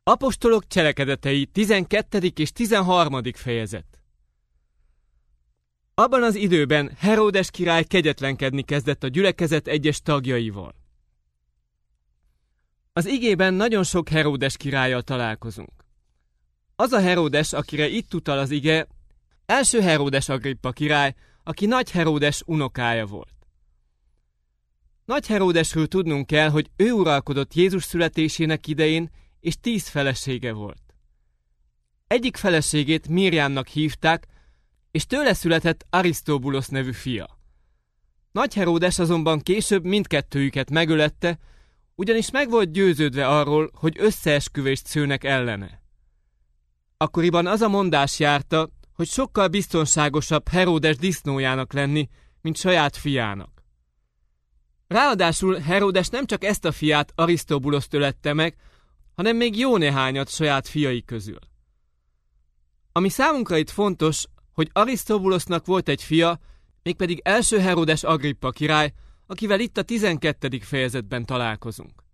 Apostolok cselekedetei 12. és 13. fejezet. Abban az időben Heródes király kegyetlenkedni kezdett a gyülekezet egyes tagjaival. Az igében nagyon sok Heródes királlyal találkozunk. Az a Heródes, akire itt utal az ige, első Heródes Agrippa király, aki Nagy Heródes unokája volt. Nagy Heródesről tudnunk kell, hogy ő uralkodott Jézus születésének idején, és 10 felesége volt. Egyik feleségét Mirjámnak hívták, és tőle született Arisztobulosz nevű fia. Nagy Heródes azonban később mindkettőjüket megölette, ugyanis meg volt győződve arról, hogy összeesküvést szőnek ellene. Akkoriban az a mondás járta, hogy sokkal biztonságosabb Heródes disznójának lenni, mint saját fiának. Ráadásul Heródes nem csak ezt a fiát, Arisztobuloszt ölette meg, hanem még jó néhányat saját fiai közül. Ami számunkra itt fontos, hogy Arisztobulosznak volt egy fia, mégpedig első Heródes Agrippa király, akivel itt a 12. fejezetben találkozunk.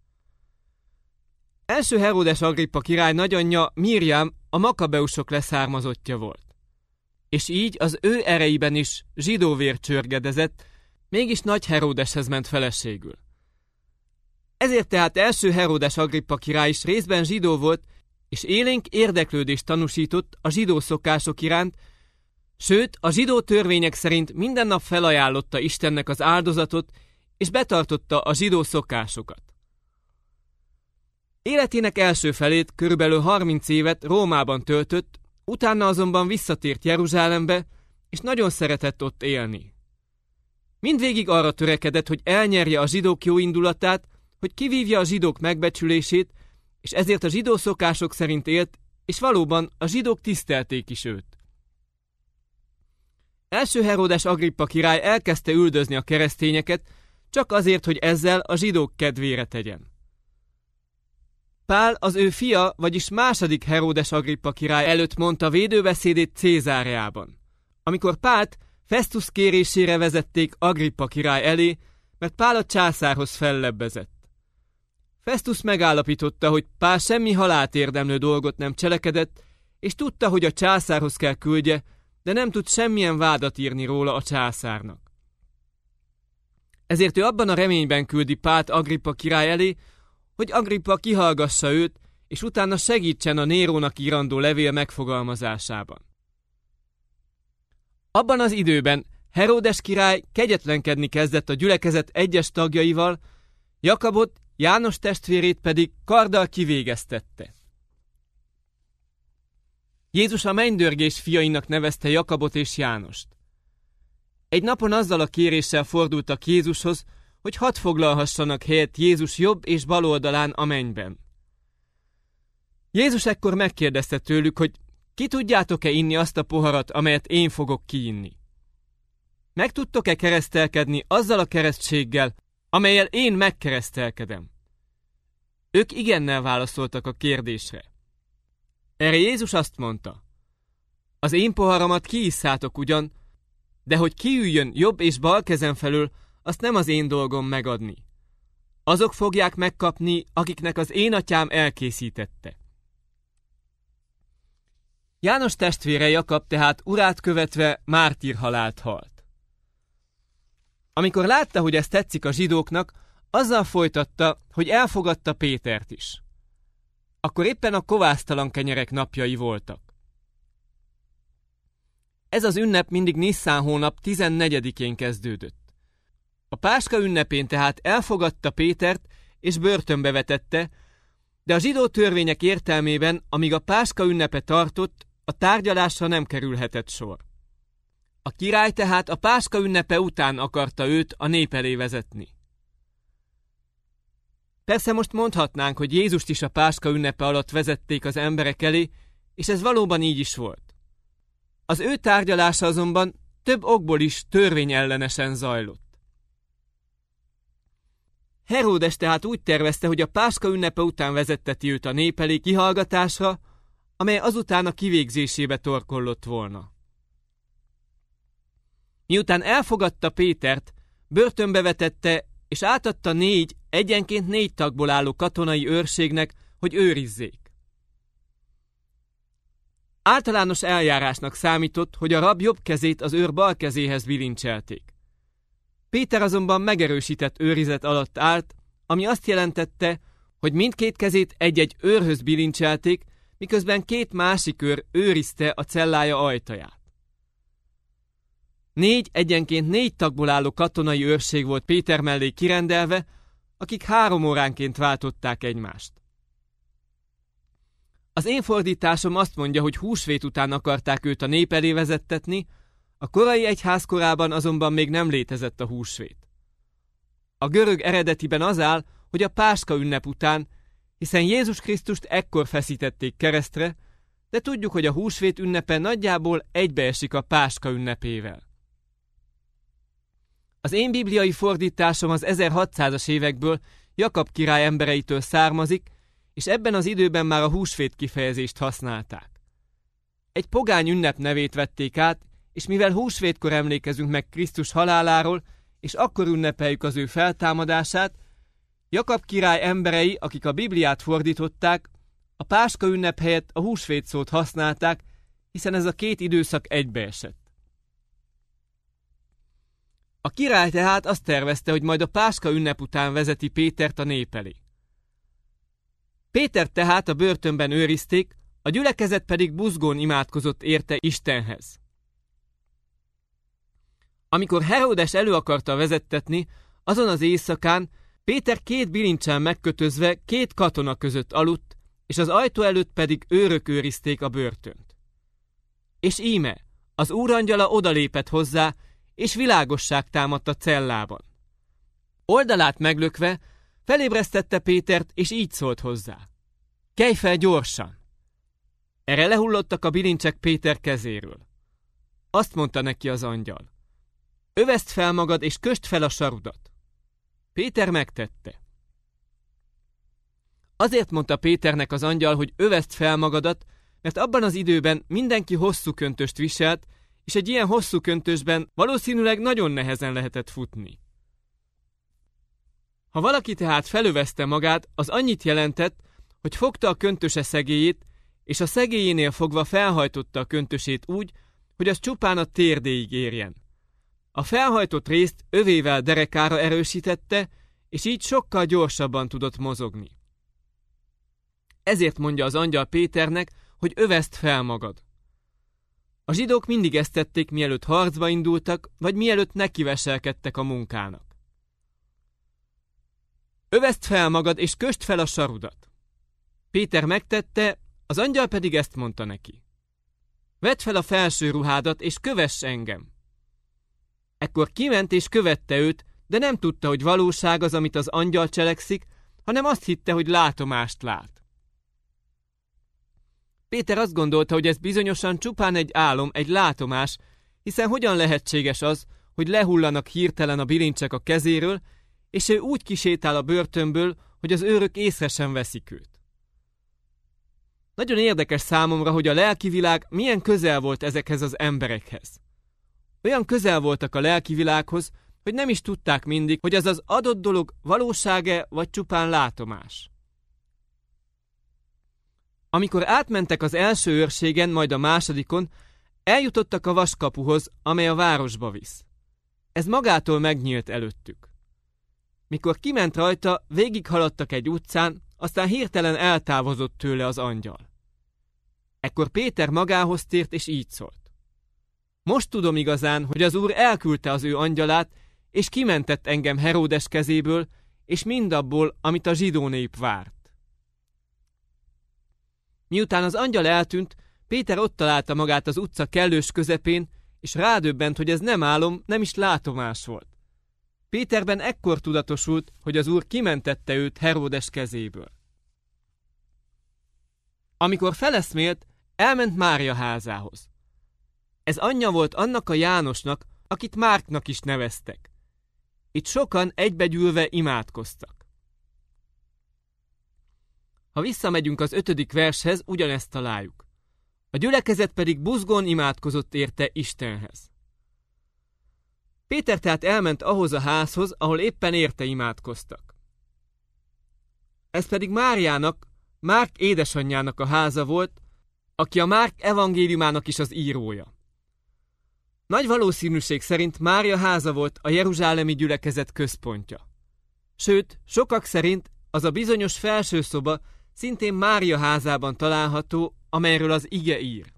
Első Heródes Agrippa király nagyanyja Mirjám a makabeusok leszármazottja volt. És így az ő ereiben is zsidó vér csörgedezett, mégis Nagy Heródeshez ment feleségül. Ezért tehát első Heródes Agrippa király is részben zsidó volt, és élénk érdeklődést tanúsított a zsidó szokások iránt, sőt, a zsidó törvények szerint minden nap felajánlotta Istennek az áldozatot, és betartotta a zsidó szokásokat. Életének első felét, körülbelül 30 évet Rómában töltött, utána azonban visszatért Jeruzsálembe, és nagyon szeretett ott élni. Mindvégig arra törekedett, hogy elnyerje a zsidók jó indulatát, hogy kivívja a zsidók megbecsülését, és ezért a zsidó szokások szerint élt, és valóban a zsidók tisztelték is őt. Első Heródes Agrippa király elkezdte üldözni a keresztényeket, csak azért, hogy ezzel a zsidók kedvére tegyen. Pál az ő fia, vagyis második Heródes Agrippa király előtt mondta védőbeszédét Cézáreában, amikor Pált Festus kérésére vezették Agrippa király elé, mert Pál a császárhoz fellebbezett. Festus megállapította, hogy Pál semmi halált érdemlő dolgot nem cselekedett, és tudta, hogy a császárhoz kell küldje, de nem tud semmilyen vádat írni róla a császárnak. Ezért ő abban a reményben küldi Pált Agrippa király elé, hogy Agrippa kihallgassa őt, és utána segítsen a Nérónak írandó levél megfogalmazásában. Abban az időben Heródes király kegyetlenkedni kezdett a gyülekezet egyes tagjaival, Jakabot, János testvérét pedig karddal kivégeztette. Jézus a mennydörgés fiainak nevezte Jakabot és Jánost. Egy napon azzal a kéréssel fordultak Jézushoz, hogy hadd foglalhassanak helyet Jézus jobb és bal oldalán a mennyben. Jézus ekkor megkérdezte tőlük, hogy ki tudjátok-e inni azt a poharat, amelyet én fogok kiinni? Meg tudtok-e keresztelkedni azzal a keresztséggel, amellyel én megkeresztelkedem? Ők igennel válaszoltak a kérdésre. Erre Jézus azt mondta, az én poharamat kiisszátok ugyan, de hogy kiüljön jobb és bal kezem felől, azt nem az én dolgom megadni. Azok fogják megkapni, akiknek az én atyám elkészítette. János testvére Jakab tehát urát követve mártírhalált halt. Amikor látta, hogy ez tetszik a zsidóknak, azzal folytatta, hogy elfogadta Pétert is. Akkor éppen a kovásztalan kenyerek napjai voltak. Ez az ünnep mindig Nisszán hónap 14-én kezdődött. A Páska ünnepén tehát elfogadta Pétert és börtönbe vetette, de a zsidó törvények értelmében, amíg a Páska ünnepe tartott, a tárgyalásra nem kerülhetett sor. A király tehát a Páska ünnepe után akarta őt a nép elé vezetni. Persze most mondhatnánk, hogy Jézust is a Páska ünnepe alatt vezették az emberek elé, és ez valóban így is volt. Az ő tárgyalása azonban több okból is törvényellenesen zajlott. Heródes tehát úgy tervezte, hogy a Páska ünnepe után vezetteti őt a nép elé kihallgatásra, amely azután a kivégzésébe torkollott volna. Miután elfogadta Pétert, börtönbe vetette, és átadta 4, egyenként 4 tagból álló katonai őrségnek, hogy őrizzék. Általános eljárásnak számított, hogy a rab jobb kezét az őr bal kezéhez bilincselték. Péter azonban megerősített őrizet alatt állt, ami azt jelentette, hogy mindkét kezét egy-egy őrhöz bilincselték, miközben két másik őr őrizte a cellája ajtaját. 4 4 tagból álló katonai őrség volt Péter mellé kirendelve, akik 3 óránként váltották egymást. Az én fordításom azt mondja, hogy húsvét után akarták őt a nép elé vezettetni, a korai egyház korában azonban még nem létezett a húsvét. A görög eredetiben az áll, hogy a Páska ünnep után, hiszen Jézus Krisztust ekkor feszítették keresztre, de tudjuk, hogy a húsvét ünnepe nagyjából egybeesik a Páska ünnepével. Az én bibliai fordításom az 1600-as évekből Jakab király embereitől származik, és ebben az időben már a húsvét kifejezést használták. Egy pogány ünnep nevét vették át, és mivel húsvétkor emlékezünk meg Krisztus haláláról, és akkor ünnepeljük az ő feltámadását, Jakab király emberei, akik a Bibliát fordították, a Páska ünnep helyett a húsvét szót használták, hiszen ez a két időszak egybeesett. A király tehát azt tervezte, hogy majd a Páska ünnep után vezeti Pétert a nép elé. Pétert tehát a börtönben őrizték, a gyülekezet pedig buzgón imádkozott érte Istenhez. Amikor Heródes elő akarta vezettetni, azon az éjszakán Péter 2 bilincsel megkötözve 2 katona között aludt, és az ajtó előtt pedig őrök őrizték a börtönt. És íme, az úrangyala odalépett hozzá, és világosság támadt a cellában. Oldalát meglökve felébresztette Pétert, és így szólt hozzá: kelj fel gyorsan! Erre lehullottak a bilincsek Péter kezéről. Azt mondta neki az angyal: öveszd fel magad, és kösd fel a sarudat. Péter megtette. Azért mondta Péternek az angyal, hogy öveszd fel magadat, mert abban az időben mindenki hosszú köntöst viselt, és egy ilyen hosszú köntösben valószínűleg nagyon nehezen lehetett futni. Ha valaki tehát felövezte magát, az annyit jelentett, hogy fogta a köntöse szegélyét, és a szegélyénél fogva felhajtotta a köntösét úgy, hogy az csupán a térdéig érjen. A felhajtott részt övével derekára erősítette, és így sokkal gyorsabban tudott mozogni. Ezért mondja az angyal Péternek, hogy öveszd fel magad. A zsidók mindig ezt tették, mielőtt harcba indultak, vagy mielőtt nekiveselkedtek a munkának. Öveszd fel magad, és kösd fel a sarudat. Péter megtette, az angyal pedig ezt mondta neki: vedd fel a felső ruhádat, és kövess engem. Ekkor kiment és követte őt, de nem tudta, hogy valóság az, amit az angyal cselekszik, hanem azt hitte, hogy látomást lát. Péter azt gondolta, hogy ez bizonyosan csupán egy álom, egy látomás, hiszen hogyan lehetséges az, hogy lehullanak hirtelen a bilincsek a kezéről, és ő úgy kisétál a börtönből, hogy az őrök észre sem veszik őt. Nagyon érdekes számomra, hogy a lelki világ milyen közel volt ezekhez az emberekhez. Olyan közel voltak a lelki világhoz, hogy nem is tudták mindig, hogy ez az adott dolog valóság-e vagy csupán látomás. Amikor átmentek az első őrségen, majd a másodikon, eljutottak a vaskapuhoz, amely a városba visz. Ez magától megnyílt előttük. Mikor kiment rajta, végighaladtak egy utcán, aztán hirtelen eltávozott tőle az angyal. Ekkor Péter magához tért, és így szólt: most tudom igazán, hogy az Úr elküldte az ő angyalát, és kimentett engem Heródes kezéből, és mindabból, amit a zsidó nép várt. Miután az angyal eltűnt, Péter ott találta magát az utca kellős közepén, és rádöbbent, hogy ez nem álom, nem is látomás volt. Péterben ekkor tudatosult, hogy az Úr kimentette őt Heródes kezéből. Amikor feleszmélt, elment Mária házához. Ez anyja volt annak a Jánosnak, akit Márknak is neveztek. Itt sokan egybegyűlve imádkoztak. Ha visszamegyünk az 5. vershez, ugyanezt találjuk. A gyülekezet pedig buzgón imádkozott érte Istenhez. Péter tehát elment ahhoz a házhoz, ahol éppen érte imádkoztak. Ez pedig Máriának, Márk édesanyjának a háza volt, aki a Márk evangéliumának is az írója. Nagy valószínűség szerint Mária háza volt a jeruzsálemi gyülekezet központja. Sőt, sokak szerint az a bizonyos felső szoba szintén Mária házában található, amelyről az ige ír.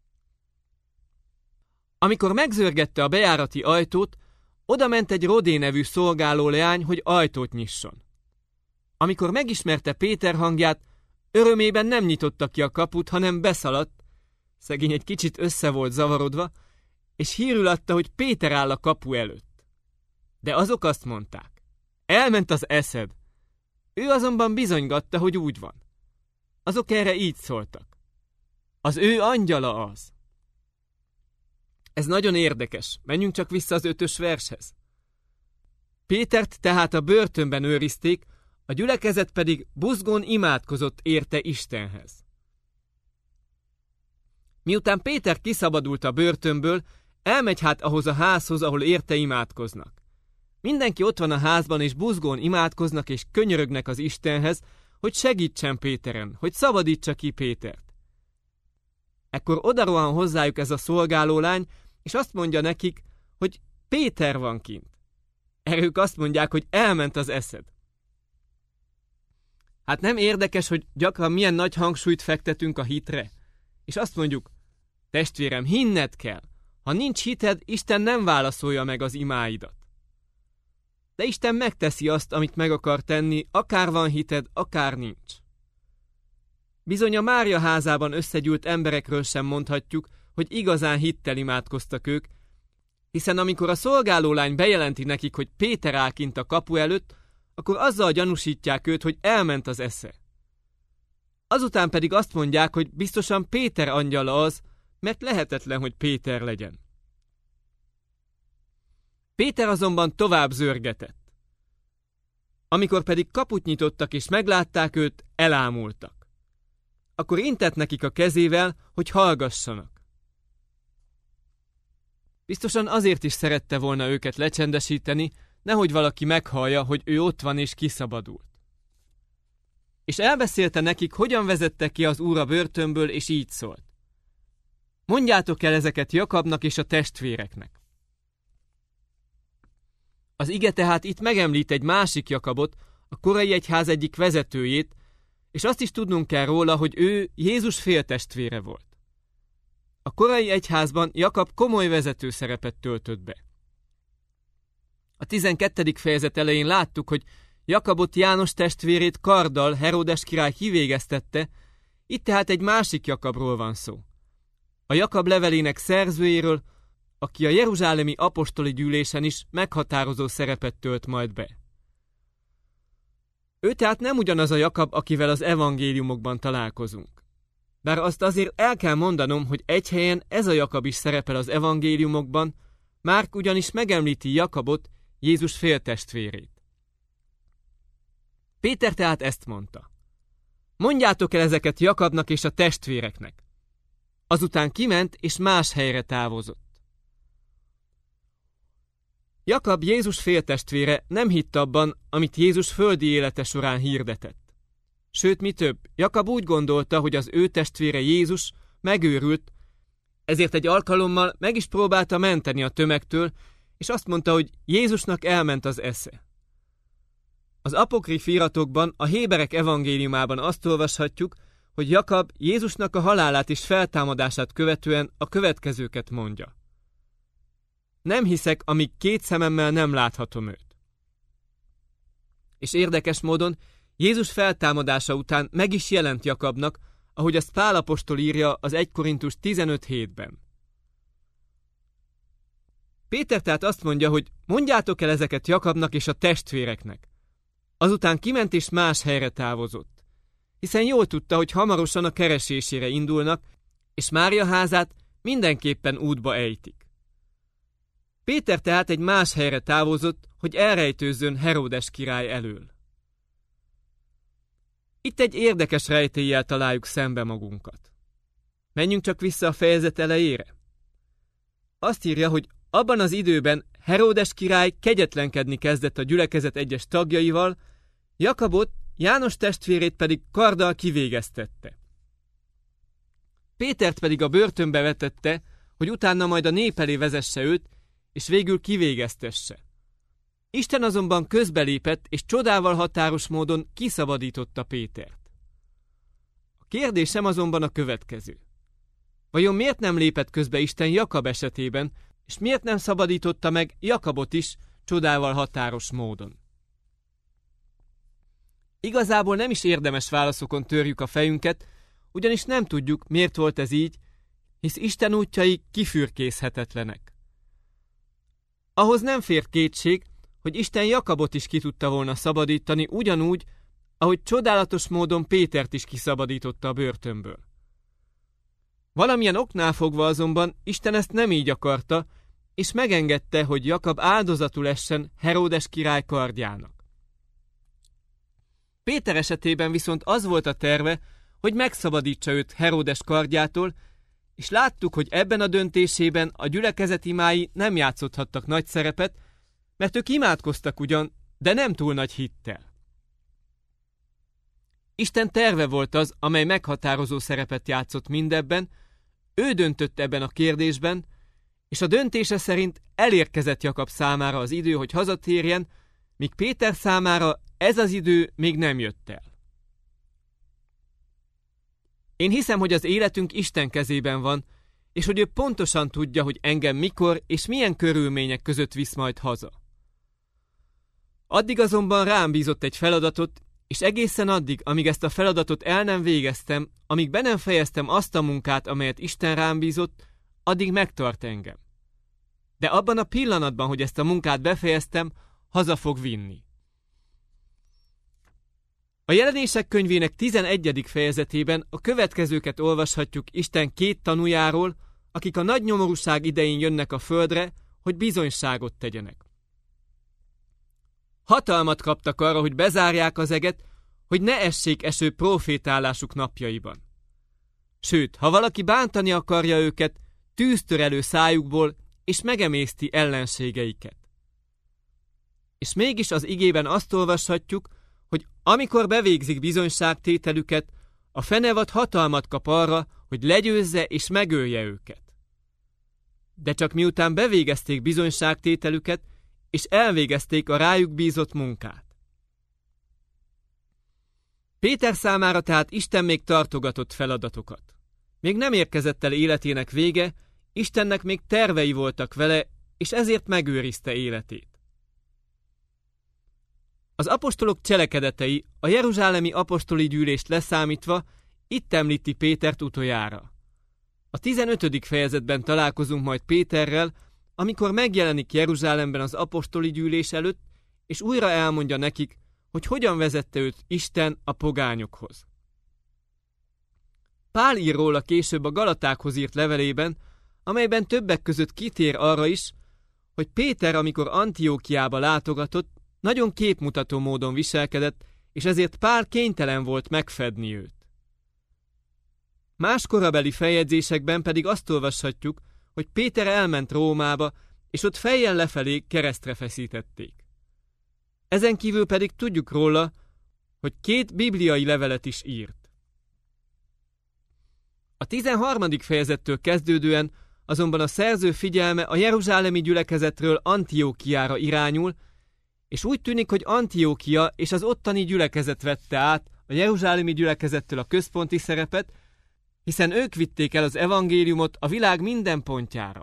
Amikor megzörgette a bejárati ajtót, oda ment egy Rodé nevű szolgáló leány, hogy ajtót nyisson. Amikor megismerte Péter hangját, örömében nem nyitotta ki a kaput, hanem beszaladt, szegény egy kicsit össze volt zavarodva, és hírül adta, hogy Péter áll a kapu előtt. De azok azt mondták, elment az eszed. Ő azonban bizonygatta, hogy úgy van. Azok erre így szóltak. Az ő angyala az. Ez nagyon érdekes, menjünk csak vissza az 5. vershez. Pétert tehát a börtönben őrizték, a gyülekezet pedig buzgón imádkozott érte Istenhez. Miután Péter kiszabadult a börtönből, elmegy hát ahhoz a házhoz, ahol érte imádkoznak. Mindenki ott van a házban, és buzgón imádkoznak, és könyörögnek az Istenhez, hogy segítsen Péteren, hogy szabadítsa ki Pétert. Ekkor odarohan hozzájuk ez a szolgálólány, és azt mondja nekik, hogy Péter van kint. Erre ők azt mondják, hogy elment az eszed. Hát nem érdekes, hogy gyakran milyen nagy hangsúlyt fektetünk a hitre? És azt mondjuk, testvérem, hinned kell. Ha nincs hited, Isten nem válaszolja meg az imáidat. De Isten megteszi azt, amit meg akar tenni, akár van hited, akár nincs. Bizony a Mária házában összegyűlt emberekről sem mondhatjuk, hogy igazán hittel imádkoztak ők, hiszen amikor a szolgálólány bejelenti nekik, hogy Péter áll kint a kapu előtt, akkor azzal gyanúsítják őt, hogy elment az esze. Azután pedig azt mondják, hogy biztosan Péter angyala az, mert lehetetlen, hogy Péter legyen. Péter azonban tovább zörgetett. Amikor pedig kaput nyitottak és meglátták őt, elámultak. Akkor intett nekik a kezével, hogy hallgassanak. Biztosan azért is szerette volna őket lecsendesíteni, nehogy valaki meghallja, hogy ő ott van és kiszabadult. És elbeszélte nekik, hogyan vezette ki az Úr a börtönből, és így szólt. Mondjátok el ezeket Jakabnak és a testvéreknek. Az ige tehát itt megemlít egy másik Jakabot, a korai egyház egyik vezetőjét, és azt is tudnunk kell róla, hogy ő Jézus féltestvére volt. A korai egyházban Jakab komoly vezető szerepet töltött be. A 12. fejezet elején láttuk, hogy Jakabot János testvérét karddal Heródes király kivégeztette, itt tehát egy másik Jakabról van szó. A Jakab levelének szerzőjéről, aki a jeruzsálemi apostoli gyűlésen is meghatározó szerepet tölt majd be. Ő tehát nem ugyanaz a Jakab, akivel az evangéliumokban találkozunk. Bár azt azért el kell mondanom, hogy egy helyen ez a Jakab is szerepel az evangéliumokban, Márk ugyanis megemlíti Jakabot, Jézus féltestvérét. Péter tehát ezt mondta. Mondjátok el ezeket Jakabnak és a testvéreknek. Azután kiment és más helyre távozott. Jakab Jézus féltestvére nem hitt abban, amit Jézus földi élete során hirdetett. Sőt, mi több, Jakab úgy gondolta, hogy az ő testvére Jézus megőrült, ezért egy alkalommal meg is próbálta menteni a tömegtől, és azt mondta, hogy Jézusnak elment az esze. Az apokrif íratokban, a héberek evangéliumában azt olvashatjuk, hogy Jakab Jézusnak a halálát és feltámadását követően a következőket mondja. Nem hiszek, amíg 2 szememmel nem láthatom őt. És érdekes módon Jézus feltámadása után meg is jelent Jakabnak, ahogy azt Pál apostol írja az 1 Korintus 15:7-ben. Péter tehát azt mondja, hogy mondjátok el ezeket Jakabnak és a testvéreknek. Azután kiment és más helyre távozott, hiszen jól tudta, hogy hamarosan a keresésére indulnak, és Mária házát mindenképpen útba ejtik. Péter tehát egy más helyre távozott, hogy elrejtőzzön Heródes király elől. Itt egy érdekes rejtéllyel találjuk szembe magunkat. Menjünk csak vissza a fejezet elejére. Azt írja, hogy abban az időben Heródes király kegyetlenkedni kezdett a gyülekezet egyes tagjaival, Jakabot, János testvérét pedig karddal kivégeztette. Pétert pedig a börtönbe vetette, hogy utána majd a nép elé vezesse őt, és végül kivégeztesse. Isten azonban közbelépett, és csodával határos módon kiszabadította Pétert. A kérdésem azonban a következő. Vajon miért nem lépett közbe Isten Jakab esetében, és miért nem szabadította meg Jakabot is csodával határos módon? Igazából nem is érdemes válaszokon törjük a fejünket, ugyanis nem tudjuk, miért volt ez így, hisz Isten útjai kifürkészhetetlenek. Ahhoz nem fér kétség, hogy Isten Jakabot is ki tudta volna szabadítani ugyanúgy, ahogy csodálatos módon Pétert is kiszabadította a börtönből. Valamilyen oknál fogva azonban Isten ezt nem így akarta, és megengedte, hogy Jakab áldozatul essen Heródes király kardjának. Péter esetében viszont az volt a terve, hogy megszabadítsa őt Heródes kardjától, és láttuk, hogy ebben a döntésében a gyülekezet imái nem játszothattak nagy szerepet, mert ők imádkoztak ugyan, de nem túl nagy hittel. Isten terve volt az, amely meghatározó szerepet játszott mindebben, ő döntött ebben a kérdésben, és a döntése szerint elérkezett Jakab számára az idő, hogy hazatérjen, míg Péter számára ez az idő még nem jött el. Én hiszem, hogy az életünk Isten kezében van, és hogy ő pontosan tudja, hogy engem mikor és milyen körülmények között visz majd haza. Addig azonban rám bízott egy feladatot, és egészen addig, amíg ezt a feladatot el nem végeztem, amíg be nem fejeztem azt a munkát, amelyet Isten rám bízott, addig megtart engem. De abban a pillanatban, hogy ezt a munkát befejeztem, haza fog vinni. A Jelenések könyvének 11. fejezetében a következőket olvashatjuk Isten két tanújáról, akik a nagy nyomorúság idején jönnek a földre, hogy bizonyságot tegyenek. Hatalmat kaptak arra, hogy bezárják az eget, hogy ne essék eső profétálásuk napjaiban. Sőt, ha valaki bántani akarja őket, tűz tör elő szájukból, és megemészti ellenségeiket. És mégis az igében azt olvashatjuk, hogy amikor bevégzik bizonyságtételüket, a fenevad hatalmat kap arra, hogy legyőzze és megölje őket. De csak miután bevégezték bizonyságtételüket, és elvégezték a rájuk bízott munkát. Péter számára tehát Isten még tartogatott feladatokat. Még nem érkezett el életének vége, Istennek még tervei voltak vele, és ezért megőrizte életét. Az apostolok cselekedetei, a jeruzsálemi apostoli gyűlést leszámítva, itt említi Pétert utoljára. A 15. fejezetben találkozunk majd Péterrel, amikor megjelenik Jeruzsálemben az apostoli gyűlés előtt, és újra elmondja nekik, hogy hogyan vezette őt Isten a pogányokhoz. Pál ír róla később a Galatákhoz írt levelében, amelyben többek között kitér arra is, hogy Péter, amikor Antiókiába látogatott, nagyon képmutató módon viselkedett, és ezért Pál kénytelen volt megfedni őt. Más korabeli feljegyzésekben pedig azt olvashatjuk, hogy Péter elment Rómába, és ott fejjel lefelé keresztre feszítették. Ezen kívül pedig tudjuk róla, hogy 2 bibliai levelet is írt. A 13. fejezettől kezdődően azonban a szerző figyelme a jeruzsálemi gyülekezetről Antiókiára irányul, és úgy tűnik, hogy Antiókia és az ottani gyülekezet vette át a jeruzsálemi gyülekezettől a központi szerepet, hiszen ők vitték el az evangéliumot a világ minden pontjára.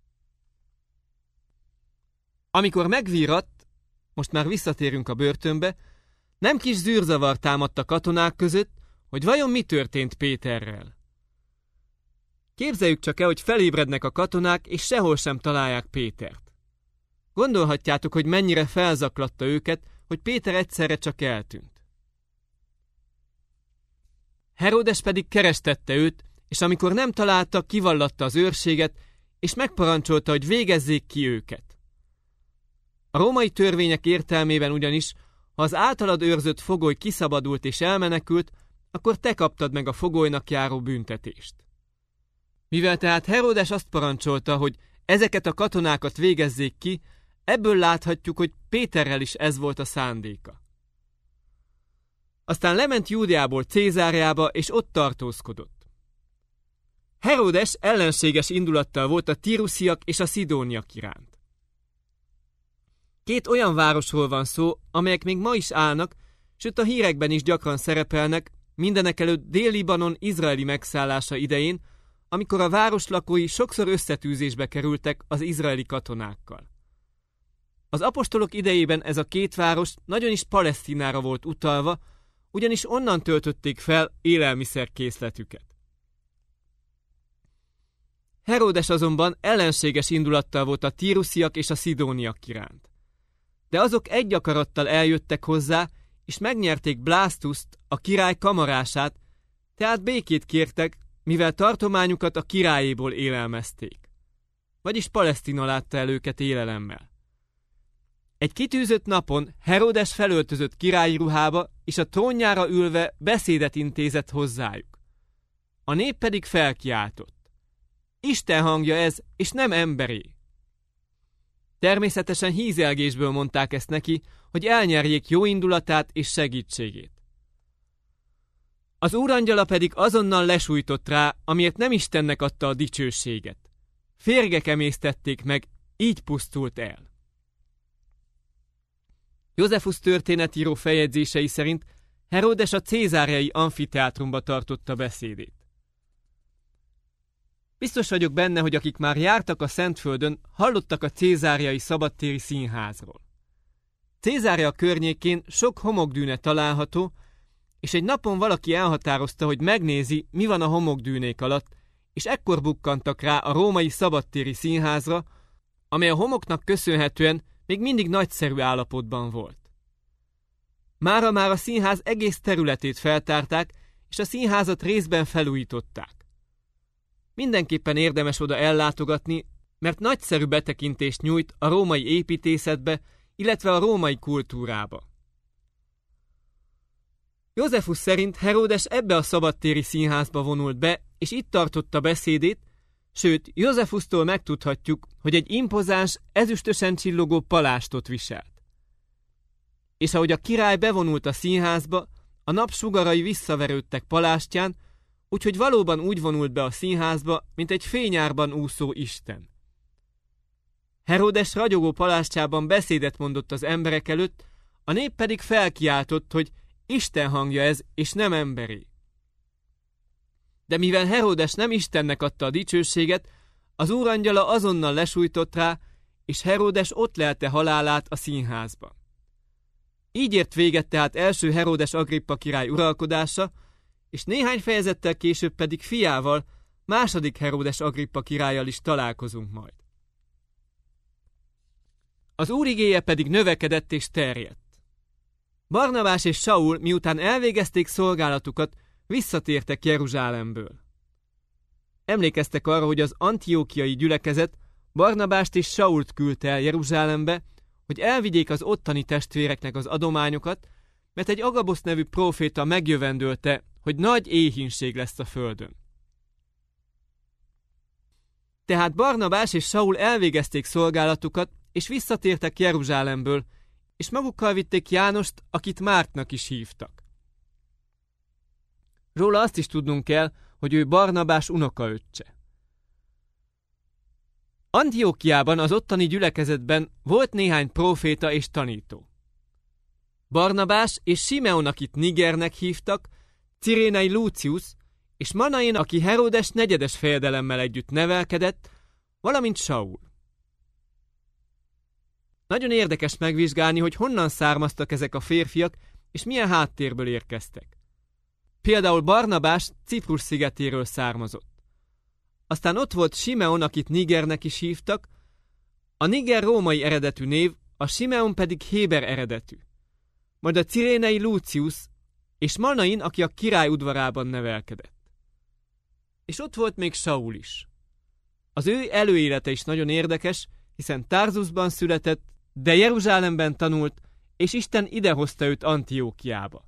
Amikor megvíratt, most már visszatérünk a börtönbe, nem kis zűrzavar támadt a katonák között, hogy vajon mi történt Péterrel. Képzeljük csak el, hogy felébrednek a katonák, és sehol sem találják Pétert. Gondolhatjátok, hogy mennyire felzaklatta őket, hogy Péter egyszerre csak eltűnt. Heródes pedig kerestette őt, és amikor nem találta, kivallatta az őrséget, és megparancsolta, hogy végezzék ki őket. A római törvények értelmében ugyanis, ha az általad őrzött fogoly kiszabadult és elmenekült, akkor te kaptad meg a fogolynak járó büntetést. Mivel tehát Heródes azt parancsolta, hogy ezeket a katonákat végezzék ki, ebből láthatjuk, hogy Péterrel is ez volt a szándéka. Aztán lement Júdeából Cézáreába, és ott tartózkodott. Heródes ellenséges indulattal volt a tírusziak és a szidóniak iránt. Két olyan városról van szó, amelyek még ma is állnak, sőt a hírekben is gyakran szerepelnek, mindenekelőtt Dél-Libanon izraeli megszállása idején, amikor a város lakói sokszor összetűzésbe kerültek az izraeli katonákkal. Az apostolok idejében ez a két város nagyon is Palesztinára volt utalva, ugyanis onnan töltötték fel élelmiszerkészletüket. Heródes azonban ellenséges indulattal volt a tírusziak és a szidóniak iránt. De azok egy akarattal eljöttek hozzá, és megnyerték Blasztuszt, a király kamarását, tehát békét kértek, mivel tartományukat a királyéból élelmezték. Vagyis Palesztina látta el őket élelemmel. Egy kitűzött napon Heródes felöltözött királyi ruhába, és a trónjára ülve beszédet intézett hozzájuk. A nép pedig felkiáltott. Isten hangja ez, és nem emberé. Természetesen hízelgésből mondták ezt neki, hogy elnyerjék jó indulatát és segítségét. Az úrangyala pedig azonnal lesújtott rá, amiért nem Istennek adta a dicsőséget. Férgek emésztették meg, így pusztult el. Józsefusz történetíró feljegyzései szerint Heródes a cézáriai amfiteátrumba tartotta beszédét. Biztos vagyok benne, hogy akik már jártak a Szentföldön, hallottak a cézáriai szabadtéri színházról. Cézária környékén sok homokdűne található, és egy napon valaki elhatározta, hogy megnézi, mi van a homokdűnék alatt, és ekkor bukkantak rá a római szabadtéri színházra, amely a homoknak köszönhetően még mindig nagyszerű állapotban volt. Mára már a színház egész területét feltárták, és a színházat részben felújították. Mindenképpen érdemes oda ellátogatni, mert nagyszerű betekintést nyújt a római építészetbe, illetve a római kultúrába. Józsefusz szerint Heródes ebbe a szabadtéri színházba vonult be, és itt tartotta beszédét, sőt, Józsefusztól megtudhatjuk, hogy egy impozáns, ezüstösen csillogó palástot viselt. És ahogy a király bevonult a színházba, a nap sugarai visszaverődtek palástján, úgyhogy valóban úgy vonult be a színházba, mint egy fényárban úszó isten. Heródes ragyogó palástjában beszédet mondott az emberek előtt, a nép pedig felkiáltott, hogy Isten hangja ez, és nem emberé. De mivel Heródes nem Istennek adta a dicsőséget, az úrangyala azonnal lesújtott rá, és Heródes ott lelte halálát a színházba. Így ért véget tehát első Heródes Agrippa király uralkodása, és néhány fejezettel később pedig fiával, második Heródes Agrippa királlyal is találkozunk majd. Az Úr igéje pedig növekedett és terjedt. Barnabás és Saul, miután elvégezték szolgálatukat, visszatértek Jeruzsálemből. Emlékeztek arra, hogy az antiókiai gyülekezet Barnabást és Sault küldte el Jeruzsálembe, hogy elvigyék az ottani testvéreknek az adományokat, mert egy Agabosz nevű próféta megjövendölte, hogy nagy éhínség lesz a földön. Tehát Barnabás és Saul elvégezték szolgálatukat, és visszatértek Jeruzsálemből, és magukkal vitték Jánost, akit Márknak is hívtak. Róla azt is tudnunk kell, hogy ő Barnabás unokaöccse. Antiókiában, az ottani gyülekezetben volt néhány próféta és tanító. Barnabás és Simeon, akit Nigernek hívtak, Cirénei Lucius, és Manaén, aki Heródes negyedes fejedelemmel együtt nevelkedett, valamint Saul. Nagyon érdekes megvizsgálni, hogy honnan származtak ezek a férfiak, és milyen háttérből érkeztek. Például Barnabás Ciprus szigetéről származott. Aztán ott volt Simeon, akit Nigernek is hívtak, a Niger római eredetű név, a Simeon pedig héber eredetű. Majd a Cirénei Lucius és Manaén, aki a király udvarában nevelkedett. És ott volt még Saul is. Az ő előélete is nagyon érdekes, hiszen Tarzusban született, de Jeruzsálemben tanult, és Isten idehozta őt Antiókiába.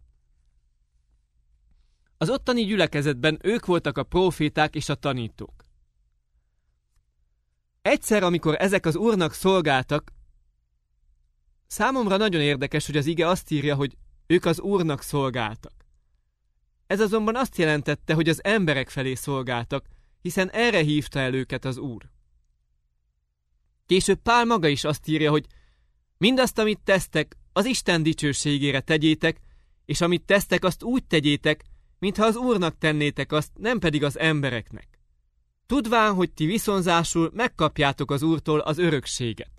Az ottani gyülekezetben ők voltak a próféták és a tanítók. Egyszer, amikor ezek az Úrnak szolgáltak, számomra nagyon érdekes, hogy az ige azt írja, hogy ők az Úrnak szolgáltak. Ez azonban azt jelentette, hogy az emberek felé szolgáltak, hiszen erre hívta el őket az Úr. Később Pál maga is azt írja, hogy mindazt, amit tesztek, az Isten dicsőségére tegyétek, és amit tesztek, azt úgy tegyétek, mintha az Úrnak tennétek azt, nem pedig az embereknek. Tudván, hogy ti viszonzásul megkapjátok az Úrtól az örökséget.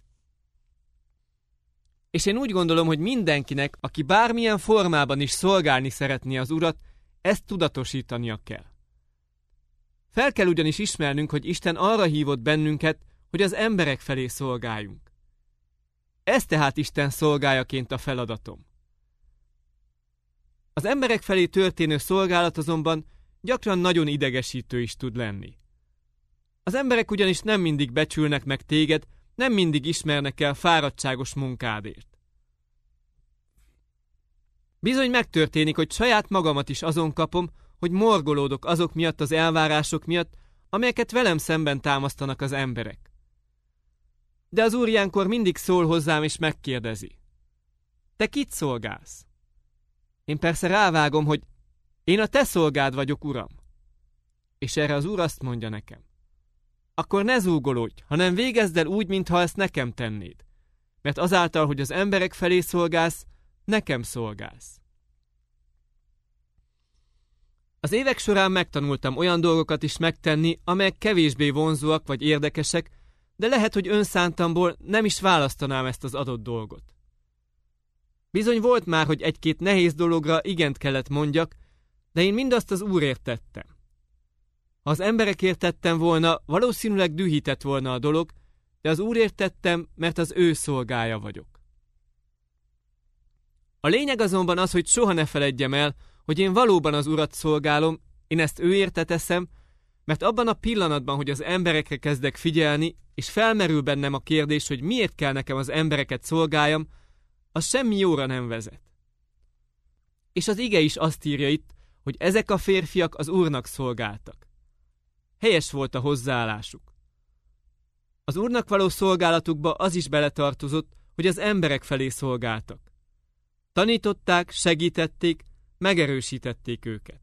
És én úgy gondolom, hogy mindenkinek, aki bármilyen formában is szolgálni szeretné az Urat, ezt tudatosítania kell. Fel kell ugyanis ismernünk, hogy Isten arra hívott bennünket, hogy az emberek felé szolgáljunk. Ez tehát Isten szolgájaként a feladatom. Az emberek felé történő szolgálat azonban gyakran nagyon idegesítő is tud lenni. Az emberek ugyanis nem mindig becsülnek meg téged, nem mindig ismernek el fáradtságos munkádért. Bizony megtörténik, hogy saját magamat is azon kapom, hogy morgolódok azok miatt az elvárások miatt, amelyeket velem szemben támasztanak az emberek. De az Úr ilyenkor mindig szól hozzám és megkérdezi. Te kit szolgálsz? Én persze rávágom, hogy én a te szolgád vagyok, Uram. És erre az Úr azt mondja nekem. Akkor ne zúgolódj, hanem végezd el úgy, mintha ezt nekem tennéd. Mert azáltal, hogy az emberek felé szolgálsz, nekem szolgálsz. Az évek során megtanultam olyan dolgokat is megtenni, amelyek kevésbé vonzóak vagy érdekesek, de lehet, hogy önszántamból nem is választanám ezt az adott dolgot. Bizony volt már, hogy egy-két nehéz dologra igent kellett mondjak, de én mindazt az Úrért tettem. Ha az emberekért tettem volna, valószínűleg dühített volna a dolog, de az Úrért tettem, mert az ő szolgája vagyok. A lényeg azonban az, hogy soha ne feledjem el, hogy én valóban az Urat szolgálom, én ezt őérte teszem, mert abban a pillanatban, hogy az emberekre kezdek figyelni, és felmerül bennem a kérdés, hogy miért kell nekem az embereket szolgáljam, az semmi jóra nem vezet. És az ige is azt írja itt, hogy ezek a férfiak az Úrnak szolgáltak. Helyes volt a hozzáállásuk. Az Úrnak való szolgálatukba az is beletartozott, hogy az emberek felé szolgáltak. Tanították, segítették, megerősítették őket.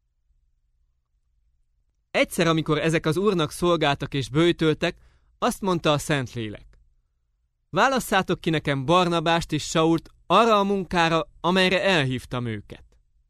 Egyszer, amikor ezek az Úrnak szolgáltak és böjtöltek, azt mondta a Szentlélek. Válasszátok ki nekem Barnabást és Sault arra a munkára, amelyre elhívtam őket.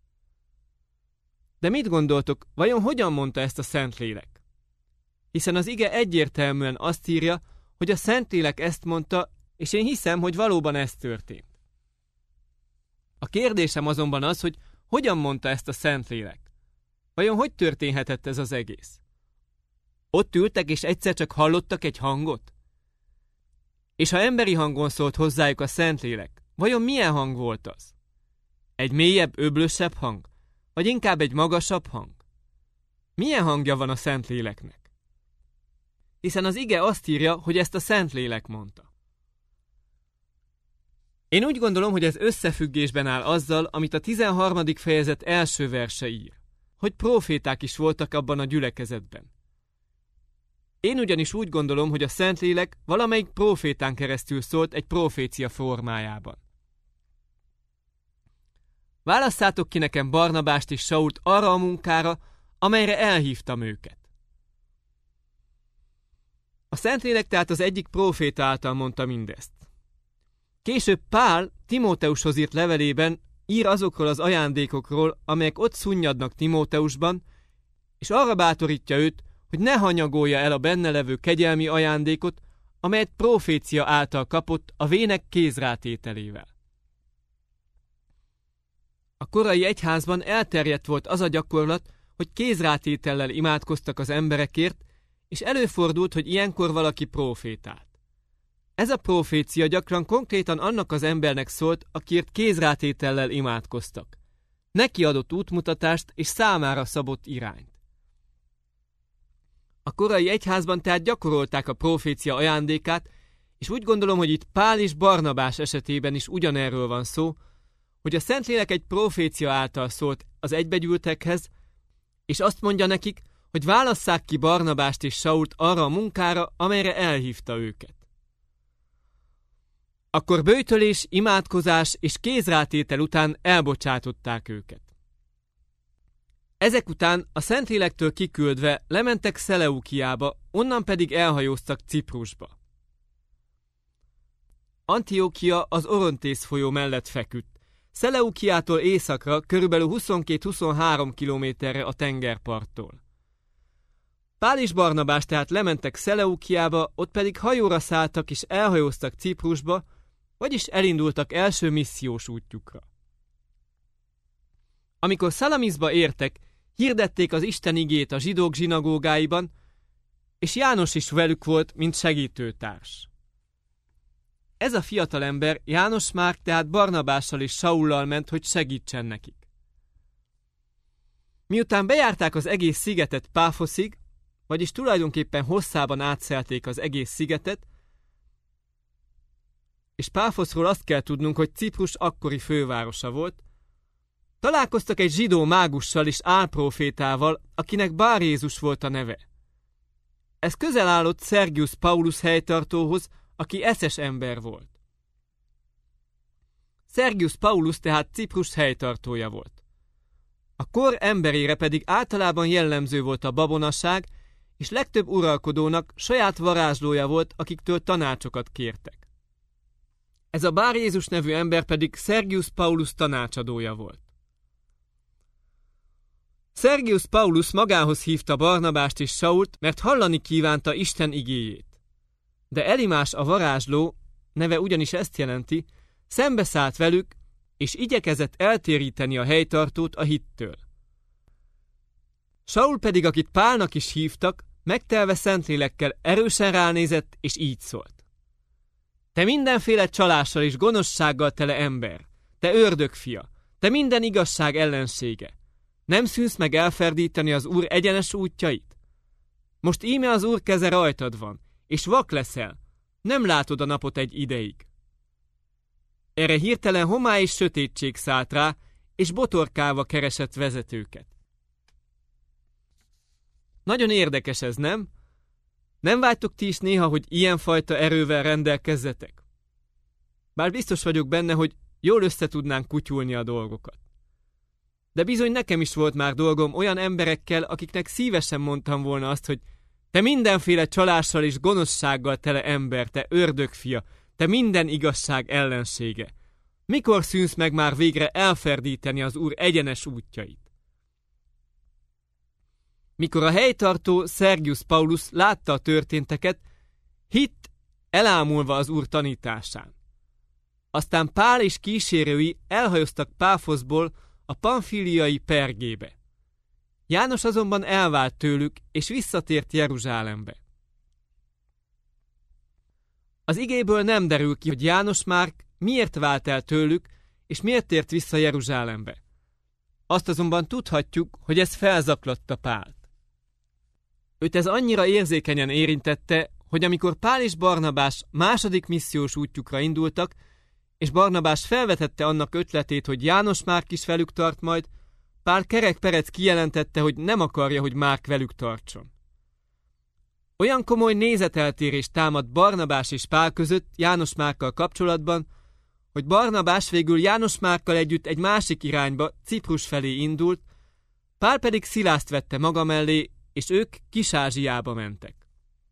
De mit gondoltok, vajon hogyan mondta ezt a Szentlélek? Hiszen az ige egyértelműen azt írja, hogy a Szentlélek ezt mondta, és én hiszem, hogy valóban ez történt. A kérdésem azonban az, hogy hogyan mondta ezt a Szentlélek? Vajon hogy történhetett ez az egész? Ott ültek, és egyszer csak hallottak egy hangot? És ha emberi hangon szólt hozzájuk a Szentlélek, vajon milyen hang volt az? Egy mélyebb, öblösebb hang? Vagy inkább egy magasabb hang? Milyen hangja van a Szentléleknek? Hiszen az ige azt írja, hogy ezt a Szentlélek mondta. Én úgy gondolom, hogy ez összefüggésben áll azzal, amit a 13. fejezet első verse ír, hogy próféták is voltak abban a gyülekezetben. Én ugyanis úgy gondolom, hogy a Szentlélek valamelyik prófétán keresztül szólt egy profécia formájában. Válasszátok ki nekem Barnabást és Sault arra a munkára, amelyre elhívtam őket. A Szentlélek tehát az egyik próféta által mondta mindezt. Később Pál Timóteushoz írt levelében ír azokról az ajándékokról, amelyek ott szunnyadnak Timóteusban, és arra bátorítja őt, hogy ne hanyagolja el a benne levő kegyelmi ajándékot, amelyet profécia által kapott a vének kézrátételével. A korai egyházban elterjedt volt az a gyakorlat, hogy kézrátétellel imádkoztak az emberekért, és előfordult, hogy ilyenkor valaki profétált. Ez a profécia gyakran konkrétan annak az embernek szólt, akiért kézrátétellel imádkoztak. Neki adott útmutatást és számára szabott irányt. A korai egyházban tehát gyakorolták a profécia ajándékát, és úgy gondolom, hogy itt Pál és Barnabás esetében is ugyanerről van szó, hogy a Szentlélek egy profécia által szólt az egybegyűltekhez, és azt mondja nekik, hogy válasszák ki Barnabást és Sault arra a munkára, amelyre elhívta őket. Akkor böjtölés, imádkozás és kézrátétel után elbocsátották őket. Ezek után a Szentlélektől kiküldve lementek Szeleukiába, onnan pedig elhajóztak Ciprusba. Antiókia az Orontész folyó mellett feküdt. Szeleukiától északra körülbelül 22-23 kilométerre a tengerparttól. Pál és Barnabás tehát lementek Szeleukiába, ott pedig hajóra szálltak és elhajóztak Ciprusba, vagyis elindultak első missziós útjukra. Amikor Szalamiszba értek, hirdették az Isten igét a zsidók zsinagógáiban, és János is velük volt, mint segítőtárs. Ez a fiatalember, János Márk tehát Barnabással és Saullal ment, hogy segítsen nekik. Miután bejárták az egész szigetet Páfoszig, vagyis tulajdonképpen hosszában átszelték az egész szigetet, és Páfoszról azt kell tudnunk, hogy Ciprus akkori fővárosa volt, találkoztak egy zsidó mágussal és álprofétával, akinek Bár Jézus volt a neve. Ez közel állott Sergius Paulus helytartóhoz, aki eszes ember volt. Sergius Paulus tehát Ciprus helytartója volt. A kor emberére pedig általában jellemző volt a babonaság, és legtöbb uralkodónak saját varázslója volt, akiktől tanácsokat kértek. Ez a Bár Jézus nevű ember pedig Sergius Paulus tanácsadója volt. Sergius Paulus magához hívta Barnabást és Sault, mert hallani kívánta Isten igéjét. De Elimás a varázsló, neve ugyanis ezt jelenti, szembeszállt velük, és igyekezett eltéríteni a helytartót a hittől. Saul pedig, akit Pálnak is hívtak, megtelve Szentlélekkel erősen ránézett, és így szólt. Te mindenféle csalással és gonoszsággal tele ember, te ördögfia, te minden igazság ellensége. Nem szűnsz meg elferdíteni az Úr egyenes útjait? Most íme az Úr keze rajtad van, és vak leszel, nem látod a napot egy ideig. Erre hirtelen homály és sötétség szállt rá, és botorkálva keresett vezetőket. Nagyon érdekes ez, nem? Nem vágytok ti is néha, hogy ilyenfajta erővel rendelkezzetek? Bár biztos vagyok benne, hogy jól összetudnánk kutyulni a dolgokat. De bizony nekem is volt már dolgom olyan emberekkel, akiknek szívesen mondtam volna azt, hogy te mindenféle csalással és gonoszsággal tele ember, te ördögfia, te minden igazság ellensége. Mikor szűnsz meg már végre elferdíteni az Úr egyenes útjait? Mikor a helytartó Sergius Paulus látta a történteket, hitt, elámulva az Úr tanításán. Aztán Pál és kísérői elhajóztak Páfoszból a pamfíliai Pergébe. János azonban elvált tőlük, és visszatért Jeruzsálembe. Az igéből nem derül ki, hogy János Márk miért vált el tőlük, és miért tért vissza Jeruzsálembe. Azt azonban tudhatjuk, hogy ez felzaklatta Pált. Őt ez annyira érzékenyen érintette, hogy amikor Pál és Barnabás második missziós útjukra indultak, és Barnabás felvetette annak ötletét, hogy János Márk is velük tart majd, Pál kerek-perec kijelentette, hogy nem akarja, hogy Márk velük tartson. Olyan komoly nézeteltérés támad Barnabás és Pál között János Márkkal kapcsolatban, hogy Barnabás végül János Márkkal együtt egy másik irányba, Ciprus felé indult, Pál pedig Szilászt vette maga mellé, és ők Kis-Ázsiába mentek.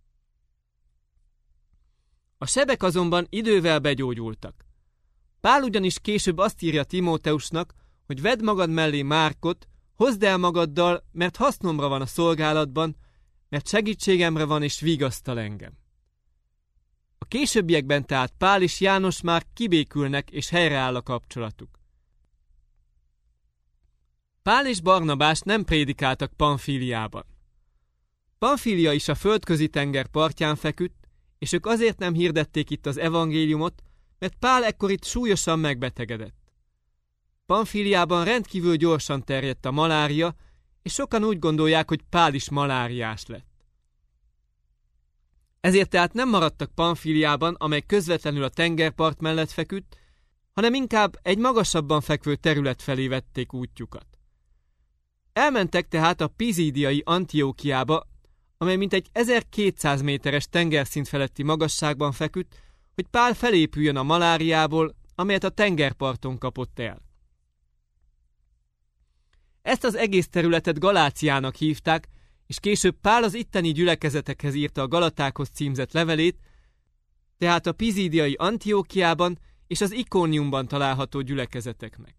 A sebek azonban idővel begyógyultak. Pál ugyanis később azt írja Timóteusnak, hogy vedd magad mellé Márkot, hozd el magaddal, mert hasznomra van a szolgálatban, mert segítségemre van és vigasztal engem. A későbbiekben tehát Pál és János már kibékülnek és helyreáll a kapcsolatuk. Pál és Barnabás nem prédikáltak Pamfíliában. Pamfília is a földközi tenger partján feküdt, és ők azért nem hirdették itt az evangéliumot, mert Pál ekkor itt súlyosan megbetegedett. Pamfíliában rendkívül gyorsan terjedt a malária, és sokan úgy gondolják, hogy Pál is maláriás lett. Ezért tehát nem maradtak Pamfíliában, amely közvetlenül a tengerpart mellett feküdt, hanem inkább egy magasabban fekvő terület felé vették útjukat. Elmentek tehát a pizídiai Antiókiába, amely mintegy 1200 méteres tengerszint feletti magasságban feküdt, hogy Pál felépüljön a maláriából, amelyet a tengerparton kapott el. Ezt az egész területet Galáciának hívták, és később Pál az itteni gyülekezetekhez írta a Galatákhoz címzett levelét, tehát a pizídiai Antiókiában és az Ikóniumban található gyülekezeteknek.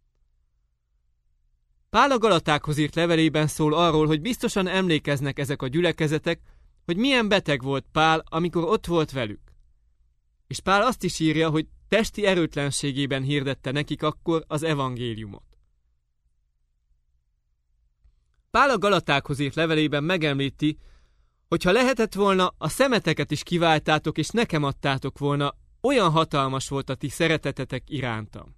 Pál a Galatákhoz írt levelében szól arról, hogy biztosan emlékeznek ezek a gyülekezetek, hogy milyen beteg volt Pál, amikor ott volt velük. És Pál azt is írja, hogy testi erőtlenségében hirdette nekik akkor az evangéliumot. Pál a Galatákhoz írt levelében megemlíti, hogy ha lehetett volna, a szemeteket is kiváltátok és nekem adtátok volna, olyan hatalmas volt a ti szeretetetek irántam.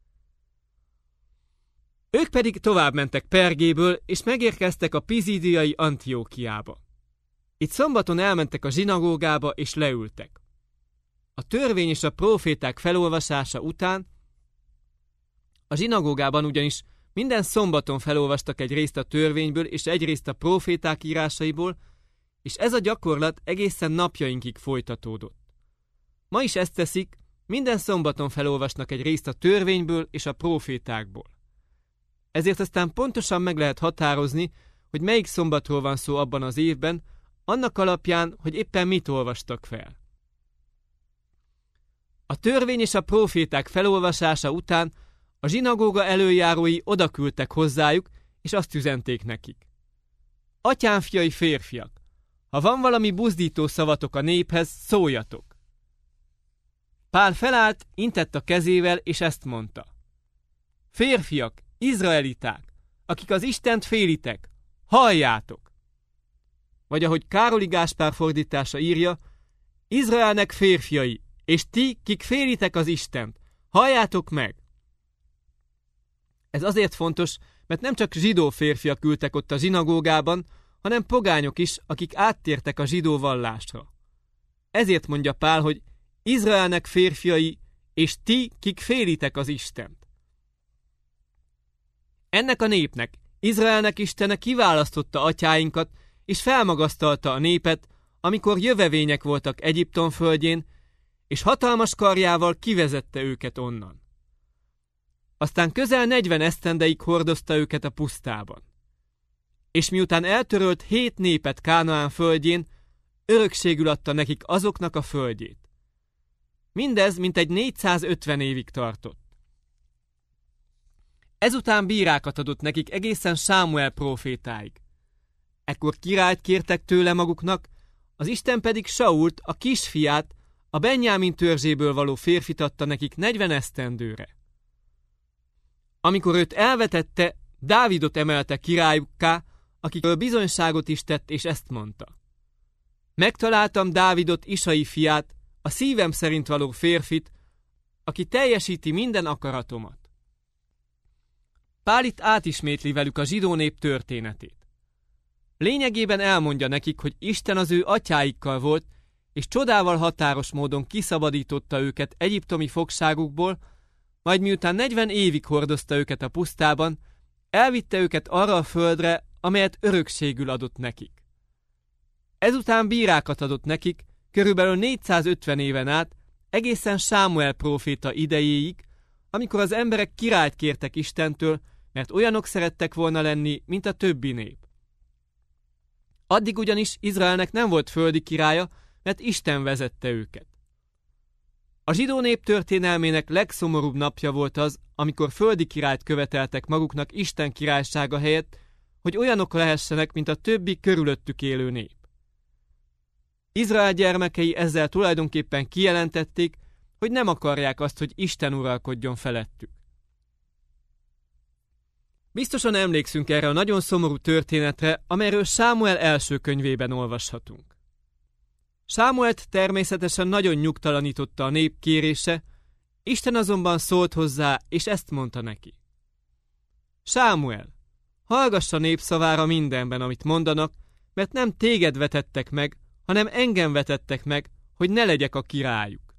Ők pedig tovább mentek Pergéből, és megérkeztek a pizídiai Antiókiába. Itt szombaton elmentek a zsinagógába, és leültek. A törvény és a próféták felolvasása után a zsinagógában ugyanis minden szombaton felolvastak egy részt a törvényből és egy részt a próféták írásaiból, és ez a gyakorlat egészen napjainkig folytatódott. Ma is ezt teszik, minden szombaton felolvasnak egy részt a törvényből és a prófétákból. Ezért aztán pontosan meg lehet határozni, hogy melyik szombatról van szó abban az évben, annak alapján, hogy éppen mit olvastak fel. A törvény és a próféták felolvasása után a zsinagóga előjárói odaküldtek hozzájuk, és azt üzenték nekik. Atyám fiai férfiak, ha van valami buzdító szavatok a néphez, szóljatok. Pál felállt, intett a kezével, és ezt mondta. Férfiak, izraeliták, akik az Istent félitek, halljátok! Vagy ahogy Károli Gáspár fordítása írja, Izraelnek férfiai, és ti, kik félitek az Istent, halljátok meg! Ez azért fontos, mert nem csak zsidó férfiak ültek ott a zsinagógában, hanem pogányok is, akik áttértek a zsidó vallásra. Ezért mondja Pál, hogy Izraelnek férfiai, és ti, kik félitek az Istent. Ennek a népnek, Izraelnek Istene kiválasztotta atyáinkat, és felmagasztalta a népet, amikor jövevények voltak Egyiptom földjén, és hatalmas karjával kivezette őket onnan. Aztán közel 40 esztendeig hordozta őket a pusztában. És miután eltörölt 7 népet Kánaán földjén, örökségül adta nekik azoknak a földjét. Mindez mintegy 450 évig tartott. Ezután bírákat adott nekik egészen Sámuel prófétáig. Ekkor királyt kértek tőle maguknak, az Isten pedig Sault, a kisfiát, a Benjámin törzséből való férfit adta nekik 40 esztendőre. Amikor őt elvetette, Dávidot emelte királyukká, akikről bizonyságot is tett, és ezt mondta. Megtaláltam Dávidot, Isai fiát, a szívem szerint való férfit, aki teljesíti minden akaratomat. Pál itt átismétli velük a zsidó nép történetét. Lényegében elmondja nekik, hogy Isten az ő atyáikkal volt, és csodával határos módon kiszabadította őket egyiptomi fogságukból, majd miután 40 évig hordozta őket a pusztában, elvitte őket arra a földre, amelyet örökségül adott nekik. Ezután bírákat adott nekik, körülbelül 450 éven át, egészen Sámuel próféta idejéig, amikor az emberek királyt kértek Istentől, mert olyanok szerettek volna lenni, mint a többi nép. Addig ugyanis Izraelnek nem volt földi királya, mert Isten vezette őket. A zsidó nép történelmének legszomorúbb napja volt az, amikor földi királyt követeltek maguknak Isten királysága helyett, hogy olyanok lehessenek, mint a többi körülöttük élő nép. Izrael gyermekei ezzel tulajdonképpen kijelentették, hogy nem akarják azt, hogy Isten uralkodjon felettük. Biztosan emlékszünk erre a nagyon szomorú történetre, amelyről Sámuel első könyvében olvashatunk. Sámuelt természetesen nagyon nyugtalanította a nép kérése, Isten azonban szólt hozzá, és ezt mondta neki. Sámuel, hallgass a nép szavára mindenben, amit mondanak, mert nem téged vetettek meg, hanem engem vetettek meg, hogy ne legyek a királyuk.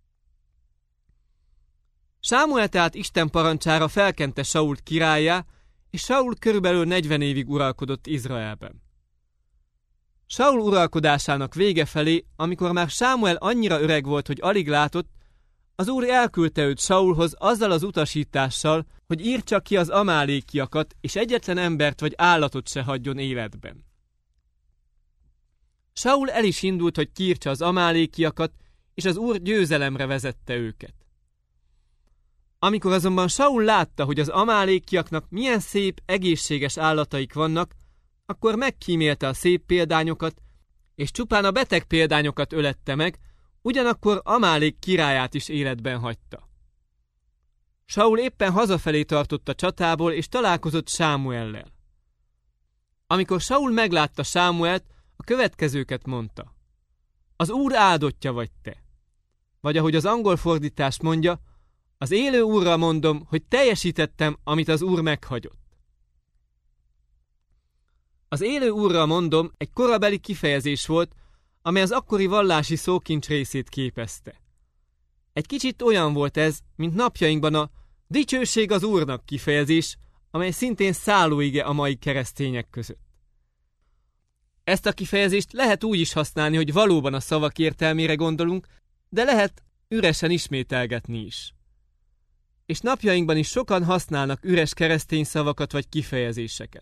Sámuel tehát Isten parancsára felkente Sault királlyá, és Saul körülbelül 40 évig uralkodott Izraelben. Saul uralkodásának vége felé, amikor már Sámuel annyira öreg volt, hogy alig látott, az Úr elküldte őt Saulhoz azzal az utasítással, hogy írtsa ki az amálékiakat, és egyetlen embert vagy állatot se hagyjon életben. Saul el is indult, hogy kiírtsa az amálékiakat, és az Úr győzelemre vezette őket. Amikor azonban Saul látta, hogy az amálékiaknak milyen szép, egészséges állataik vannak, akkor megkímélte a szép példányokat, és csupán a beteg példányokat ölette meg, ugyanakkor Amálék királyát is életben hagyta. Saul éppen hazafelé tartott a csatából, és találkozott Sámuellel. Amikor Saul meglátta Sámuelt, a következőket mondta. Az Úr áldottja vagy te. Vagy ahogy az angol fordítás mondja, az élő Úrra mondom, hogy teljesítettem, amit az Úr meghagyott. Az élő Úrra mondom egy korabeli kifejezés volt, amely az akkori vallási szókincs részét képezte. Egy kicsit olyan volt ez, mint napjainkban a dicsőség az Úrnak kifejezés, amely szintén szállóige a mai keresztények között. Ezt a kifejezést lehet úgy is használni, hogy valóban a szavak értelmére gondolunk, de lehet üresen ismételgetni is. És napjainkban is sokan használnak üres keresztény szavakat vagy kifejezéseket.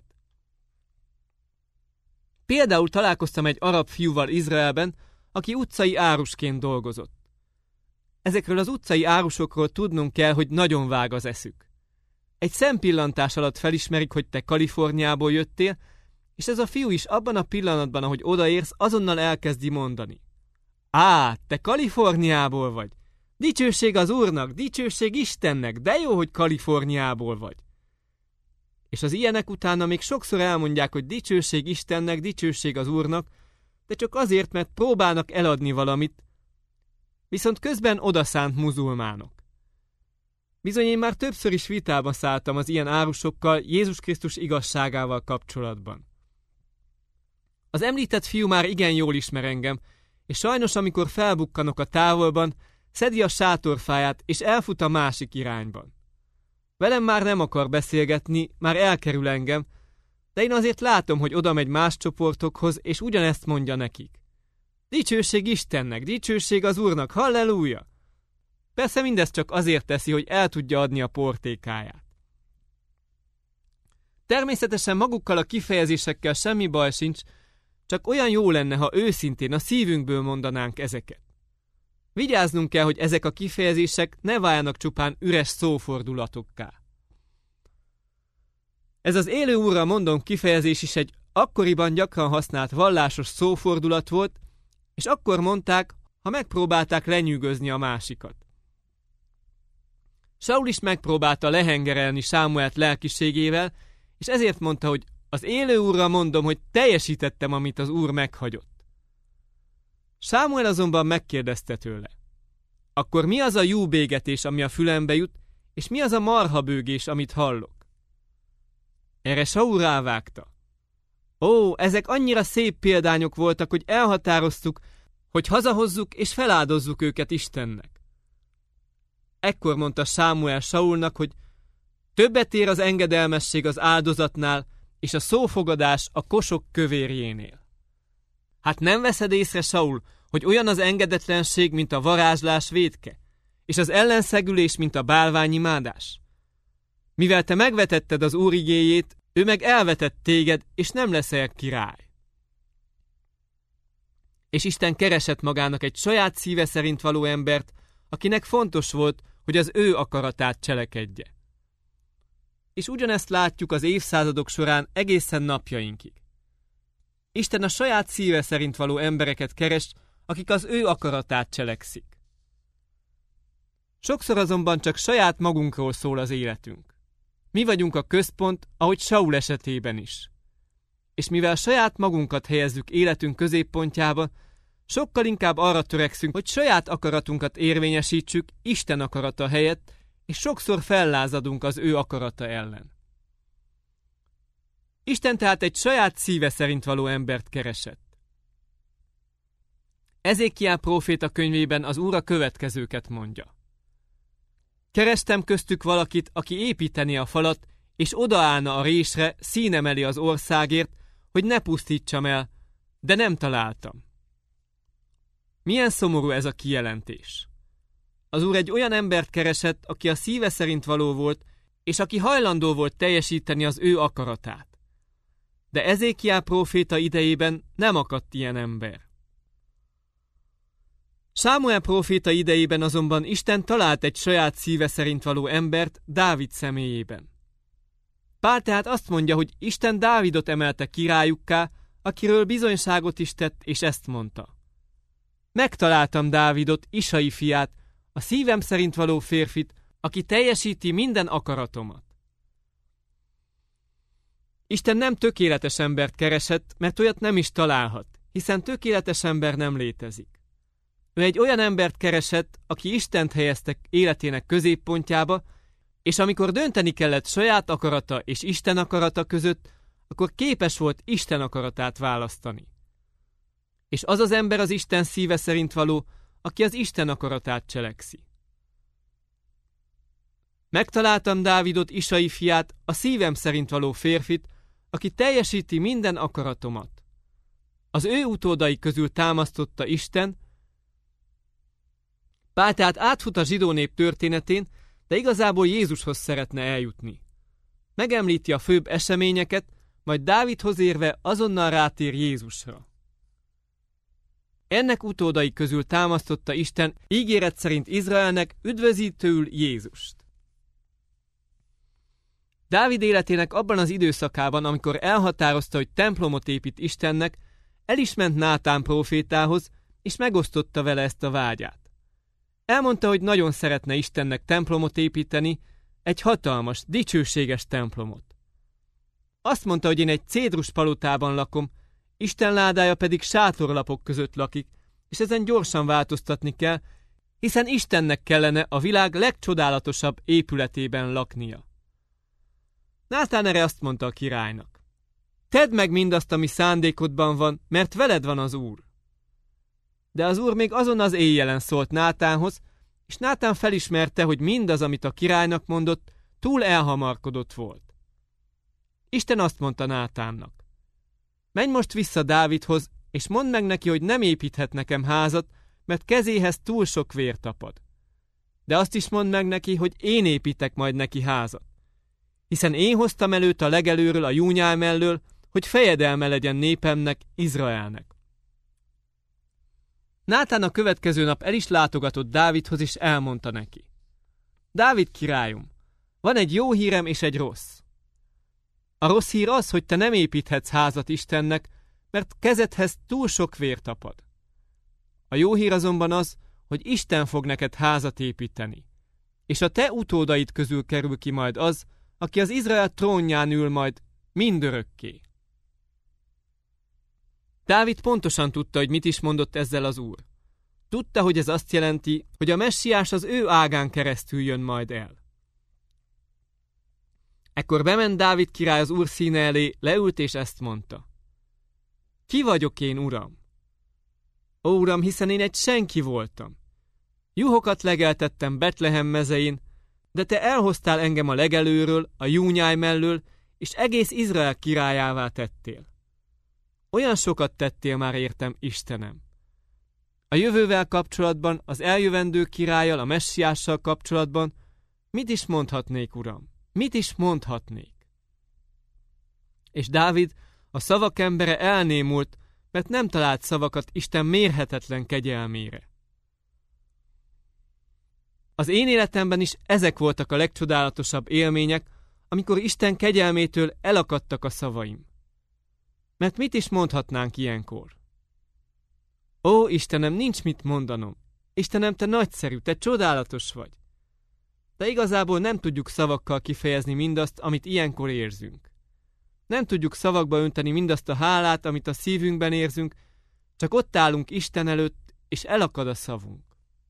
Például találkoztam egy arab fiúval Izraelben, aki utcai árusként dolgozott. Ezekről az utcai árusokról tudnunk kell, hogy nagyon vág az eszük. Egy szempillantás alatt felismerik, hogy te Kaliforniából jöttél, és ez a fiú is abban a pillanatban, ahogy odaérsz, azonnal elkezdi mondani. Á, te Kaliforniából vagy! Dicsőség az Úrnak, dicsőség Istennek, de jó, hogy Kaliforniából vagy! És az ilyenek utána még sokszor elmondják, hogy dicsőség Istennek, dicsőség az Úrnak, de csak azért, mert próbálnak eladni valamit, viszont közben odaszánt muzulmánok. Bizony én már többször is vitába szálltam az ilyen árusokkal Jézus Krisztus igazságával kapcsolatban. Az említett fiú már igen jól ismer engem, és sajnos amikor felbukkanok a távolban, szedi a sátorfáját, és elfut a másik irányban. Velem már nem akar beszélgetni, már elkerül engem, de én azért látom, hogy oda megy más csoportokhoz, és ugyanezt mondja nekik. Dicsőség Istennek, dicsőség az Úrnak, halleluja! Persze mindezt csak azért teszi, hogy el tudja adni a portékáját. Természetesen magukkal a kifejezésekkel semmi baj sincs, csak olyan jó lenne, ha őszintén a szívünkből mondanánk ezeket. Vigyáznunk kell, hogy ezek a kifejezések ne váljanak csupán üres szófordulatokká. Ez az élő Úrra mondom kifejezés is egy akkoriban gyakran használt vallásos szófordulat volt, és akkor mondták, ha megpróbálták lenyűgözni a másikat. Saul is megpróbálta lehengerelni Sámuelt lelkiségével, és ezért mondta, hogy az élő Úrra mondom, hogy teljesítettem, amit az Úr meghagyott. Sámuel azonban megkérdezte tőle. Akkor mi az a júbégetés, ami a fülembe jut, és mi az a marhabőgés, amit hallok? Erre Saul rávágta. Ó, ezek annyira szép példányok voltak, hogy elhatároztuk, hogy hazahozzuk és feláldozzuk őket Istennek. Ekkor mondta Sámuel Saulnak, hogy többet ér az engedelmesség az áldozatnál, és a szófogadás a kosok kövérjénél. Hát nem veszed észre, Saul, hogy olyan az engedetlenség, mint a varázslás vétke, és az ellenszegülés, mint a bálványimádás? Mivel te megvetetted az Úr igéjét, ő meg elvetett téged, és nem leszel király. És Isten keresett magának egy saját szíve szerint való embert, akinek fontos volt, hogy az ő akaratát cselekedje. És ugyanezt látjuk az évszázadok során egészen napjainkig. Isten a saját szíve szerint való embereket keres, akik az ő akaratát cselekszik. Sokszor azonban csak saját magunkról szól az életünk. Mi vagyunk a központ, ahogy Saul esetében is. És mivel saját magunkat helyezzük életünk középpontjába, sokkal inkább arra törekszünk, hogy saját akaratunkat érvényesítsük Isten akarata helyett, és sokszor fellázadunk az ő akarata ellen. Isten tehát egy saját szíve szerint való embert keresett. Ezékiel próféta könyvében az Úr a következőket mondja. Kerestem köztük valakit, aki építené a falat, és odaállna a résre, színem elé az országért, hogy ne pusztítsam el, de nem találtam. Milyen szomorú ez a kijelentés. Az Úr egy olyan embert keresett, aki a szíve szerint való volt, és aki hajlandó volt teljesíteni az ő akaratát. De Ezékiel próféta idejében nem akadt ilyen ember. Sámuel próféta idejében azonban Isten talált egy saját szíve szerint való embert Dávid személyében. Pál tehát azt mondja, hogy Isten Dávidot emelte királyukká, akiről bizonyságot is tett, és ezt mondta: megtaláltam Dávidot, Isai fiát, a szívem szerint való férfit, aki teljesíti minden akaratomat. Isten nem tökéletes embert keresett, mert olyat nem is találhat, hiszen tökéletes ember nem létezik. Ő egy olyan embert keresett, aki Istent helyezte életének középpontjába, és amikor dönteni kellett saját akarata és Isten akarata között, akkor képes volt Isten akaratát választani. És az az ember az Isten szíve szerint való, aki az Isten akaratát cselekszi. Megtaláltam Dávidot, Isai fiát, a szívem szerint való férfit, aki teljesíti minden akaratomat. Az ő utódai közül támasztotta Isten. Pál tehát átfut a zsidó nép történetén, de igazából Jézushoz szeretne eljutni. Megemlíti a főbb eseményeket, majd Dávidhoz érve azonnal rátér Jézusra. Ennek utódai közül támasztotta Isten ígéret szerint Izraelnek üdvözítőül Jézust. Dávid életének abban az időszakában, amikor elhatározta, hogy templomot épít Istennek, el is ment Nátán prófétához, és megosztotta vele ezt a vágyát. Elmondta, hogy nagyon szeretne Istennek templomot építeni, egy hatalmas, dicsőséges templomot. Azt mondta, hogy én egy cédrus palotában lakom, Isten ládája pedig sátorlapok között lakik, és ezen gyorsan változtatni kell, hiszen Istennek kellene a világ legcsodálatosabb épületében laknia. Nátán erre azt mondta a királynak: tedd meg mindazt, ami szándékodban van, mert veled van az Úr. De az Úr még azon az éjjelen szólt Nátánhoz, és Nátán felismerte, hogy mindaz, amit a királynak mondott, túl elhamarkodott volt. Isten azt mondta Nátánnak: menj most vissza Dávidhoz, és mondd meg neki, hogy nem építhet nekem házat, mert kezéhez túl sok vér tapad. De azt is mondd meg neki, hogy én építek majd neki házat. Hiszen én hoztam előtt a legelőről a júnyál mellől, hogy fejedelme legyen népemnek, Izraelnek. Nátán a következő nap el is látogatott Dávidhoz, és elmondta neki: Dávid királyom, van egy jó hírem és egy rossz. A rossz hír az, hogy te nem építhetsz házat Istennek, mert kezedhez túl sok vér tapad. A jó hír azonban az, hogy Isten fog neked házat építeni, és a te utódaid közül kerül ki majd az, aki az Izrael trónján ül majd mindörökké. Dávid pontosan tudta, hogy mit is mondott ezzel az Úr. Tudta, hogy ez azt jelenti, hogy a messiás az ő ágán keresztül jön majd el. Ekkor bement Dávid király az Úr színe elé, leült és ezt mondta: ki vagyok én, Uram? Ó, Uram, hiszen én egy senki voltam. Juhokat legeltettem Betlehem mezein, de te elhoztál engem a legelőről, a júnyáj mellől, és egész Izrael királyává tettél. Olyan sokat tettél már értem, Istenem. A jövővel kapcsolatban, az eljövendő királlyal, a messiással kapcsolatban mit is mondhatnék, Uram? Mit is mondhatnék? És Dávid, a szavak embere elnémult, mert nem talált szavakat Isten mérhetetlen kegyelmére. Az én életemben is ezek voltak a legcsodálatosabb élmények, amikor Isten kegyelmétől elakadtak a szavaim. Mert mit is mondhatnánk ilyenkor? Ó, Istenem, nincs mit mondanom. Istenem, te nagyszerű, te csodálatos vagy. De igazából nem tudjuk szavakkal kifejezni mindazt, amit ilyenkor érzünk. Nem tudjuk szavakba önteni mindazt a hálát, amit a szívünkben érzünk, csak ott állunk Isten előtt, és elakad a szavunk.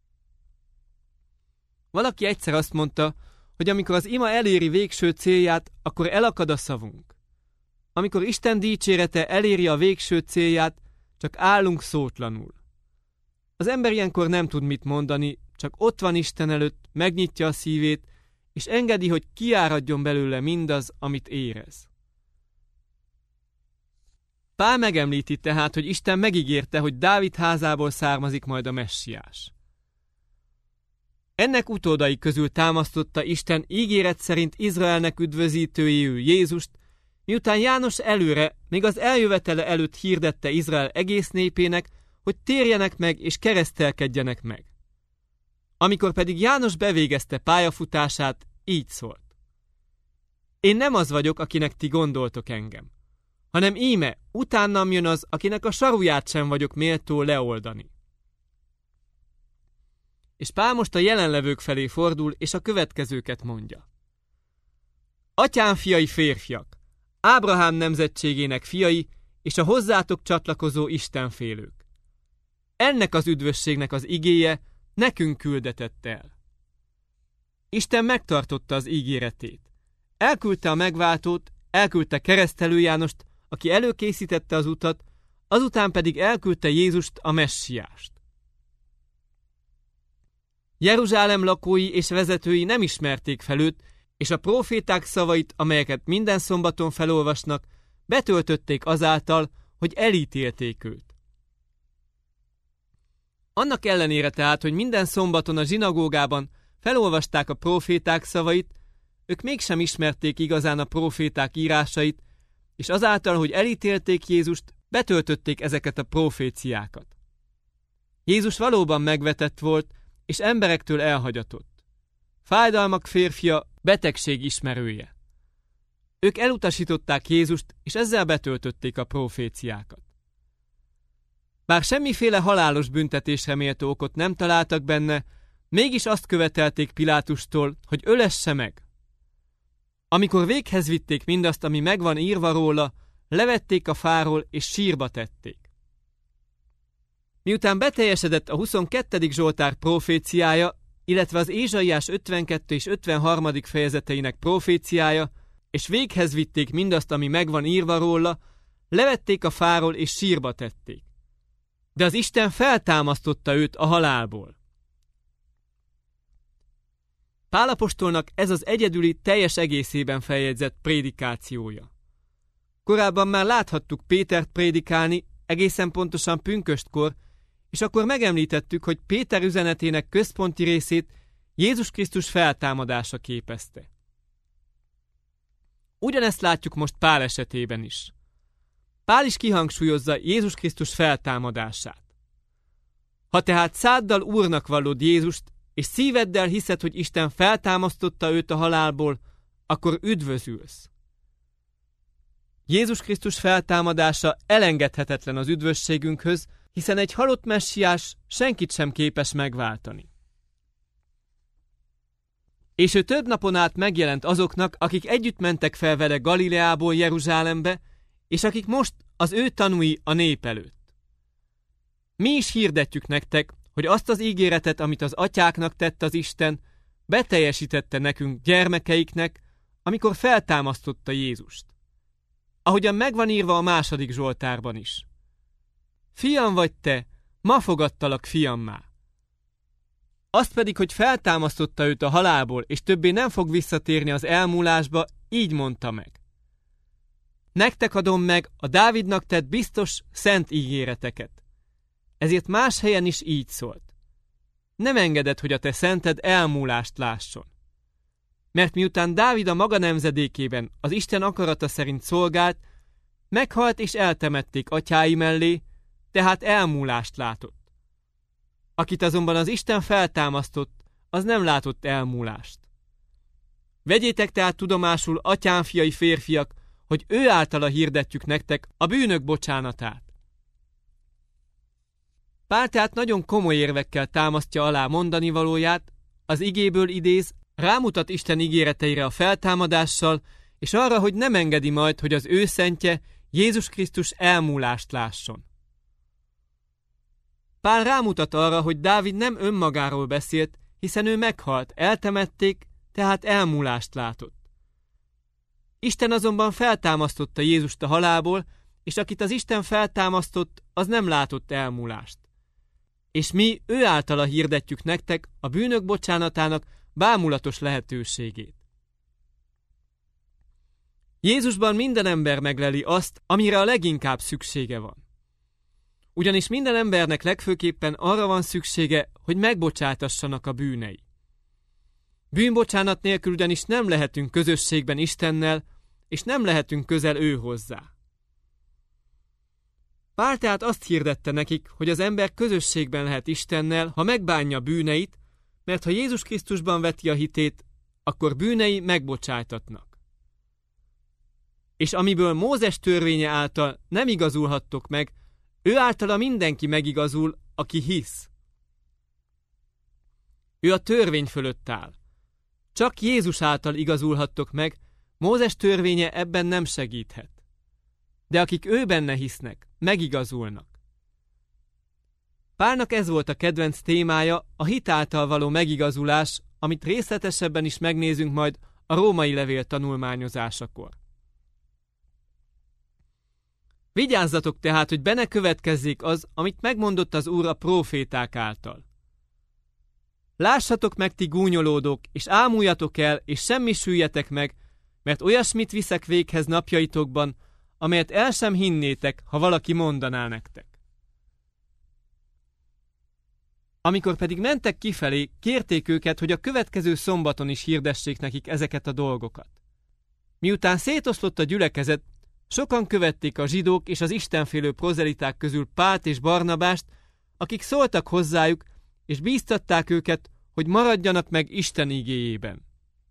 Valaki egyszer azt mondta, hogy amikor az ima eléri végső célját, akkor elakad a szavunk. Amikor Isten dicsérete eléri a végső célját, csak állunk szótlanul. Az ember ilyenkor nem tud mit mondani, csak ott van Isten előtt, megnyitja a szívét, és engedi, hogy kiáradjon belőle mindaz, amit érez. Pál megemlíti tehát, hogy Isten megígérte, hogy Dávid házából származik majd a messiás. Ennek utódai közül támasztotta Isten ígéret szerint Izraelnek üdvözítőjéül Jézust, miután János előre, még az eljövetele előtt hirdette Izrael egész népének, hogy térjenek meg és keresztelkedjenek meg. Amikor pedig János bevégezte pályafutását, így szólt: Én nem az vagyok, akinek ti gondoltok engem, hanem íme, utánam jön az, akinek a saruját sem vagyok méltó leoldani. És Pál most a jelenlevők felé fordul, és a következőket mondja. Atyám fiai férfiak, Ábrahám nemzetségének fiai, és a hozzátok csatlakozó istenfélők. Ennek az üdvösségnek az igéje nekünk küldetett el. Isten megtartotta az ígéretét. Elküldte a megváltót, elküldte Keresztelő Jánost, aki előkészítette az utat, azután pedig elküldte Jézust, a messiást. Jeruzsálem lakói és vezetői nem ismerték fel őt, és a próféták szavait, amelyeket minden szombaton felolvasnak, betöltötték azáltal, hogy elítélték őt. Annak ellenére tehát, hogy minden szombaton a zsinagógában felolvasták a próféták szavait, ők mégsem ismerték igazán a próféták írásait, és azáltal, hogy elítélték Jézust, betöltötték ezeket a proféciákat. Jézus valóban megvetett volt, és emberektől elhagyatott. Fájdalmak férfia, betegség ismerője. Ők elutasították Jézust, és ezzel betöltötték a proféciákat. Bár semmiféle halálos büntetésre méltó okot nem találtak benne, mégis azt követelték Pilátustól, hogy ölesse meg. Amikor véghez vitték mindazt, ami megvan írva róla, levették a fáról és sírba tették. Miután beteljesedett a 22. Zsoltár proféciája, illetve az Ézsaiás 52. és 53. fejezeteinek proféciája, és véghez vitték mindazt, ami megvan írva róla, levették a fáról és sírba tették. De az Isten feltámasztotta őt a halálból. Pál apostolnak ez az egyedüli, teljes egészében feljegyzett prédikációja. Korábban már láthattuk Pétert prédikálni, egészen pontosan pünköstkor, és akkor megemlítettük, hogy Péter üzenetének központi részét Jézus Krisztus feltámadása képezte. Ugyanezt látjuk most Pál esetében is. Pál is kihangsúlyozza Jézus Krisztus feltámadását. Ha tehát száddal Úrnak vallod Jézust, és szíveddel hiszed, hogy Isten feltámasztotta őt a halálból, akkor üdvözülsz. Jézus Krisztus feltámadása elengedhetetlen az üdvösségünkhöz, hiszen egy halott messiás senkit sem képes megváltani. És ő több napon át megjelent azoknak, akik együtt mentek fel vele Galileából Jeruzsálembe, és akik most az ő tanúi a nép előtt. Mi is hirdetjük nektek, hogy azt az ígéretet, amit az atyáknak tett az Isten, beteljesítette nekünk gyermekeiknek, amikor feltámasztotta Jézust. Ahogyan megvan írva a 2. Zsoltárban is. Fiam vagy te, ma fogadtalak fiammá. Azt pedig, hogy feltámasztotta őt a halálból, és többé nem fog visszatérni az elmúlásba, így mondta meg. Nektek adom meg a Dávidnak tett biztos, szent ígéreteket. Ezért más helyen is így szólt. Nem engeded, hogy a te szented elmúlást lásson. Mert miután Dávid a maga nemzedékében az Isten akarata szerint szolgált, meghalt és eltemették atyái mellé, tehát elmúlást látott. Akit azonban az Isten feltámasztott, az nem látott elmúlást. Vegyétek tehát tudomásul, atyám fiai férfiak, hogy ő általa hirdetjük nektek a bűnök bocsánatát. Pál tehát nagyon komoly érvekkel támasztja alá mondani valóját, az igéből idéz, rámutat Isten ígéreteire a feltámadással, és arra, hogy nem engedi majd, hogy az ő szentje, Jézus Krisztus elmúlást lásson. Pál rámutat arra, hogy Dávid nem önmagáról beszélt, hiszen ő meghalt, eltemették, tehát elmúlást látott. Isten azonban feltámasztotta Jézust a halálból, és akit az Isten feltámasztott, az nem látott elmúlást. És mi ő általa hirdetjük nektek a bűnök bocsánatának bámulatos lehetőségét. Jézusban minden ember megleli azt, amire a leginkább szüksége van. Ugyanis minden embernek legfőképpen arra van szüksége, hogy megbocsátassanak a bűnei. Bűnbocsánat nélkül ugyanis nem lehetünk közösségben Istennel, és nem lehetünk közel ő hozzá. Pál tehát azt hirdette nekik, hogy az ember közösségben lehet Istennel, ha megbánja bűneit, mert ha Jézus Krisztusban veti a hitét, akkor bűnei megbocsájtatnak. És amiből Mózes törvénye által nem igazulhattok meg, ő általa mindenki megigazul, aki hisz. Ő a törvény fölött áll. Csak Jézus által igazulhattok meg, Mózes törvénye ebben nem segíthet. De akik ő benne hisznek, megigazulnak. Pálnak ez volt a kedvenc témája, a hit által való megigazulás, amit részletesebben is megnézünk majd a római levél tanulmányozásakor. Vigyázzatok tehát, hogy be ne következzék az, amit megmondott az Úr a próféták által. Lássatok meg, ti gúnyolódók, és ámuljatok el, és semmisüljetek meg, mert olyasmit viszek véghez napjaitokban, amelyet el sem hinnétek, ha valaki mondaná nektek. Amikor pedig mentek kifelé, kérték őket, hogy a következő szombaton is hirdessék nekik ezeket a dolgokat. Miután szétoszlott a gyülekezet, sokan követték a zsidók és az istenfélő prozeliták közül Pált és Barnabást, akik szóltak hozzájuk, és bíztatták őket, hogy maradjanak meg Isten igéjében.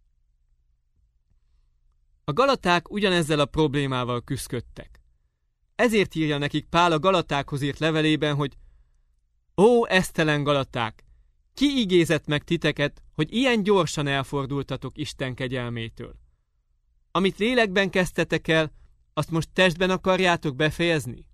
A galaták ugyanezzel a problémával küszködtek. Ezért írja nekik Pál a Galatákhoz írt levelében, hogy ó, esztelen galaták, ki igézett meg titeket, hogy ilyen gyorsan elfordultatok Isten kegyelmétől? Amit lélekben kezdtetek el, azt most testben akarjátok befejezni?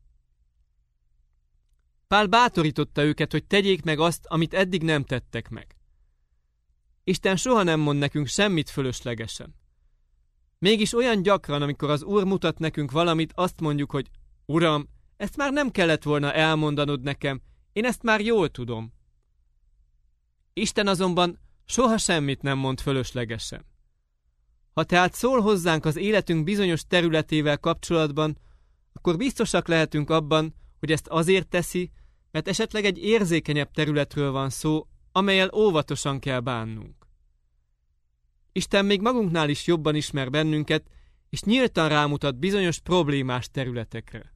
Pál bátorította őket, hogy tegyék meg azt, amit eddig nem tettek meg. Isten soha nem mond nekünk semmit fölöslegesen. Mégis olyan gyakran, amikor az Úr mutat nekünk valamit, azt mondjuk, hogy Uram, ezt már nem kellett volna elmondanod nekem, én ezt már jól tudom. Isten azonban soha semmit nem mond fölöslegesen. Ha tehát szól hozzánk az életünk bizonyos területével kapcsolatban, akkor biztosak lehetünk abban, hogy ezt azért teszi, mert esetleg egy érzékenyebb területről van szó, amellyel óvatosan kell bánnunk. Isten még magunknál is jobban ismer bennünket, és nyíltan rámutat bizonyos problémás területekre.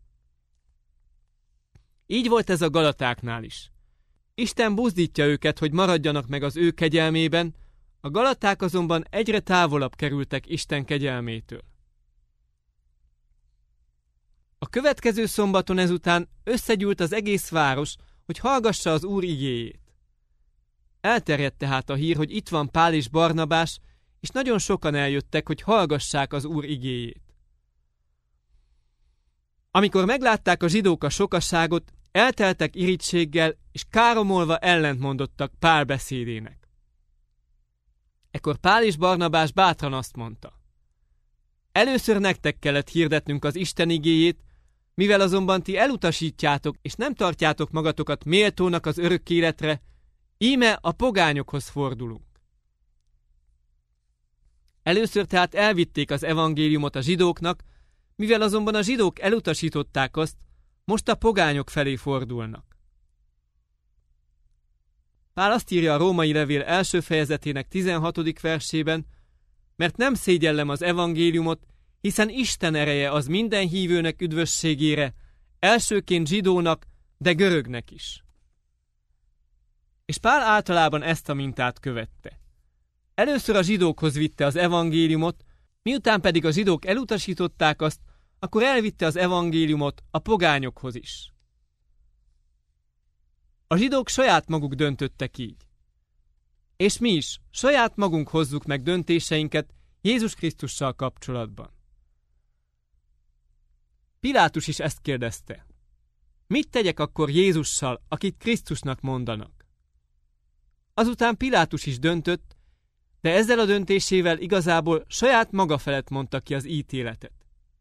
Így volt ez a galatáknál is. Isten buzdítja őket, hogy maradjanak meg az ő kegyelmében, a galaták azonban egyre távolabb kerültek Isten kegyelmétől. A következő szombaton ezután összegyűlt az egész város, hogy hallgassa az Úr igéjét. Elterjedt tehát a hír, hogy itt van Pál és Barnabás, és nagyon sokan eljöttek, hogy hallgassák az Úr igéjét. Amikor meglátták a zsidók a sokaságot, elteltek irítséggel, és káromolva ellentmondottak Pál beszédének. Ekkor Pál és Barnabás bátran azt mondta: először nektek kellett hirdetnünk az Isten igéjét, mivel azonban ti elutasítjátok, és nem tartjátok magatokat méltónak az örök életre, íme a pogányokhoz fordulunk. Először tehát elvitték az evangéliumot a zsidóknak, mivel azonban a zsidók elutasították azt, most a pogányok felé fordulnak. Pál azt írja a római levél első fejezetének 16. versében, mert nem szégyellem az evangéliumot, hiszen Isten ereje az minden hívőnek üdvösségére, elsőként zsidónak, de görögnek is. És Pál általában ezt a mintát követte. Először a zsidókhoz vitte az evangéliumot, miután pedig a zsidók elutasították azt, akkor elvitte az evangéliumot a pogányokhoz is. A zsidók saját maguk döntöttek így. És mi is saját magunk hozzuk meg döntéseinket Jézus Krisztussal kapcsolatban. Pilátus is ezt kérdezte. Mit tegyek akkor Jézussal, akit Krisztusnak mondanak? Azután Pilátus is döntött, de ezzel a döntésével igazából saját maga felett mondta ki az ítéletet.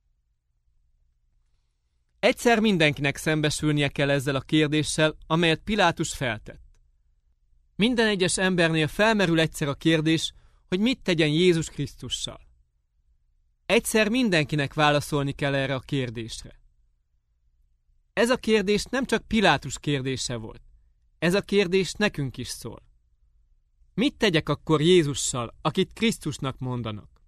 Egyszer mindenkinek szembesülnie kell ezzel a kérdéssel, amelyet Pilátus feltett. Minden egyes embernél felmerül egyszer a kérdés, hogy mit tegyen Jézus Krisztussal. Egyszer mindenkinek válaszolni kell erre a kérdésre. Ez a kérdés nem csak Pilátus kérdése volt. Ez a kérdés nekünk is szól. Mit tegyek akkor Jézussal, akit Krisztusnak mondanak?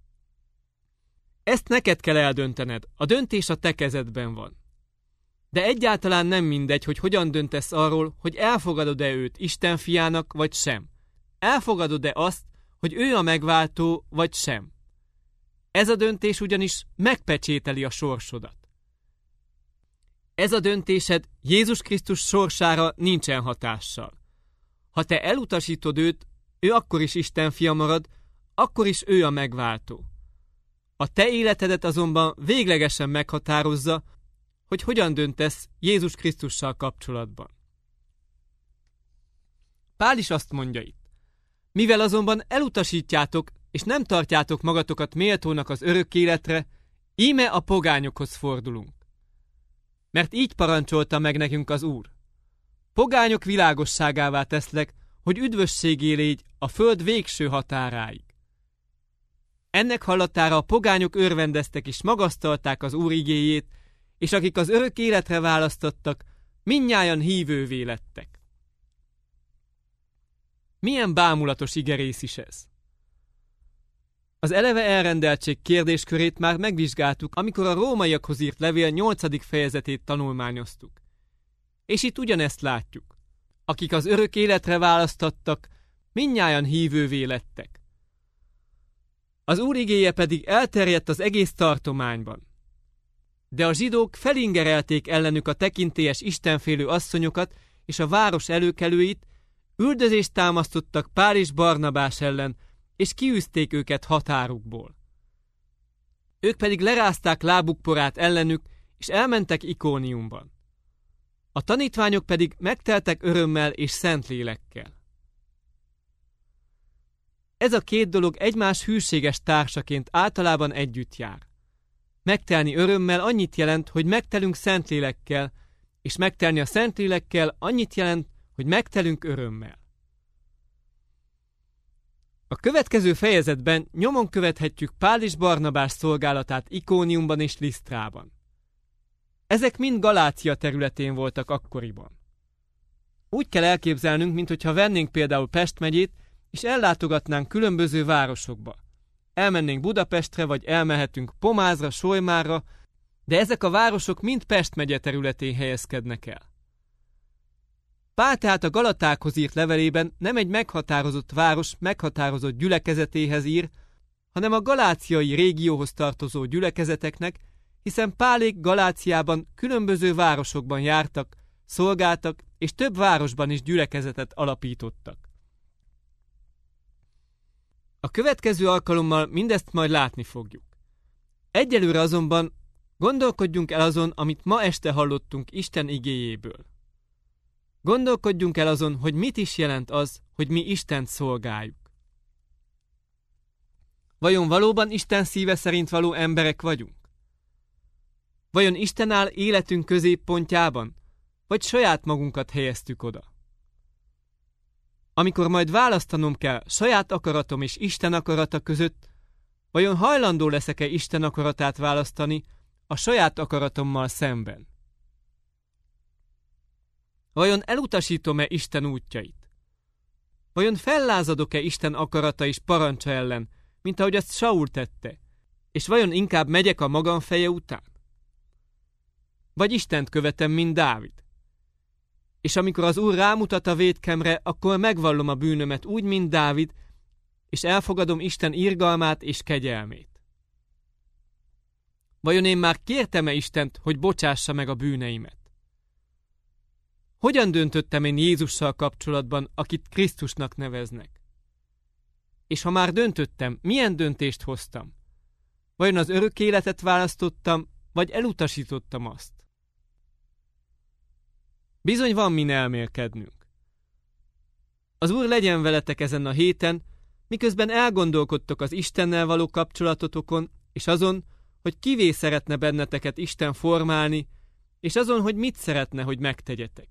Ezt neked kell eldöntened, a döntés a te kezedben van. De egyáltalán nem mindegy, hogy hogyan döntesz arról, hogy elfogadod-e őt Isten fiának, vagy sem. Elfogadod-e azt, hogy ő a megváltó, vagy sem. Ez a döntés ugyanis megpecsételi a sorsodat. Ez a döntésed Jézus Krisztus sorsára nincsen hatással. Ha te elutasítod őt, ő akkor is Isten fia marad, akkor is ő a megváltó. A te életedet azonban véglegesen meghatározza, hogy hogyan döntesz Jézus Krisztussal kapcsolatban. Pál is azt mondja itt: mivel azonban elutasítjátok, és nem tartjátok magatokat méltónak az örök életre, íme a pogányokhoz fordulunk. Mert így parancsolta meg nekünk az Úr: pogányok világosságává teszlek, hogy üdvösségé légy a föld végső határáig. Ennek hallatára a pogányok örvendeztek és magasztalták az Úr igéjét, és akik az örök életre választottak, mindnyájan hívővé lettek. Milyen bámulatos igerész is ez! Az eleve elrendeltség kérdéskörét már megvizsgáltuk, amikor a rómaiakhoz írt levél 8. fejezetét tanulmányoztuk. És itt ugyanezt látjuk. Akik az örök életre választottak, mindnyájan hívővé lettek. Az Úr igéje pedig elterjedt az egész tartományban. De a zsidók felingerelték ellenük a tekintélyes istenfélő asszonyokat és a város előkelőit, üldözést támasztottak Pál és Barnabás ellen, és kiűzték őket határukból. Ők pedig lerázták lábuk porát ellenük, és elmentek Ikóniumban. A tanítványok pedig megteltek örömmel és szentlélekkel. Ez a két dolog egymás hűséges társaként általában együtt jár. Megtelni örömmel annyit jelent, hogy megtelünk szentlélekkel, és megtelni a szentlélekkel annyit jelent, hogy megtelünk örömmel. A következő fejezetben nyomon követhetjük Pál és Barnabás szolgálatát Ikóniumban és Lisztrában. Ezek mind Galácia területén voltak akkoriban. Úgy kell elképzelnünk, minthogyha vennénk például Pest megyét, és ellátogatnánk különböző városokba. Elmennénk Budapestre, vagy elmehetünk Pomázra, Solymárra, de ezek a városok mind Pest megye területén helyezkednek el. Pál tehát a Galatákhoz írt levelében nem egy meghatározott város meghatározott gyülekezetéhez ír, hanem a galáciai régióhoz tartozó gyülekezeteknek, hiszen Pálék Galáciában különböző városokban jártak, szolgáltak, és több városban is gyülekezetet alapítottak. A következő alkalommal mindezt majd látni fogjuk. Egyelőre azonban gondolkodjunk el azon, amit ma este hallottunk Isten igéjéből. Gondolkodjunk el azon, hogy mit is jelent az, hogy mi Istent szolgáljuk. Vajon valóban Isten szíve szerint való emberek vagyunk? Vajon Isten áll életünk középpontjában, vagy saját magunkat helyeztük oda? Amikor majd választanom kell saját akaratom és Isten akarata között, vajon hajlandó leszek-e Isten akaratát választani a saját akaratommal szemben? Vajon elutasítom-e Isten útjait? Vajon fellázadok-e Isten akarata és parancsa ellen, mint ahogy azt Saul tette, és vajon inkább megyek a magam feje után? Vagy Istent követem, mint Dávid? És amikor az Úr rámutat a vétkemre, akkor megvallom a bűnömet úgy, mint Dávid, és elfogadom Isten irgalmát és kegyelmét. Vajon én már kértem-e Istent, hogy bocsássa meg a bűneimet? Hogyan döntöttem én Jézussal kapcsolatban, akit Krisztusnak neveznek? És ha már döntöttem, milyen döntést hoztam? Vajon az örök életet választottam, vagy elutasítottam azt? Bizony van min elmélkednünk. Az Úr legyen veletek ezen a héten, miközben elgondolkodtok az Istennel való kapcsolatotokon, és azon, hogy kivé szeretne benneteket Isten formálni, és azon, hogy mit szeretne, hogy megtegyetek.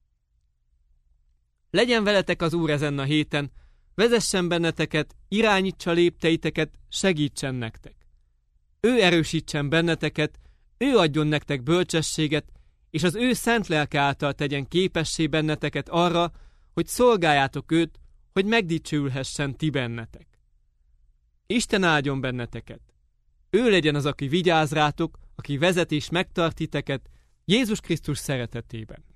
Legyen veletek az Úr ezen a héten, vezessen benneteket, irányítsa lépteiteket, segítsen nektek. Ő erősítsen benneteket, ő adjon nektek bölcsességet, és az ő szent lelke által tegyen képessé benneteket arra, hogy szolgáljátok őt, hogy megdicsülhessen ti bennetek. Isten áldjon benneteket. Ő legyen az, aki vigyáz rátok, aki vezet és megtart titeket Jézus Krisztus szeretetében.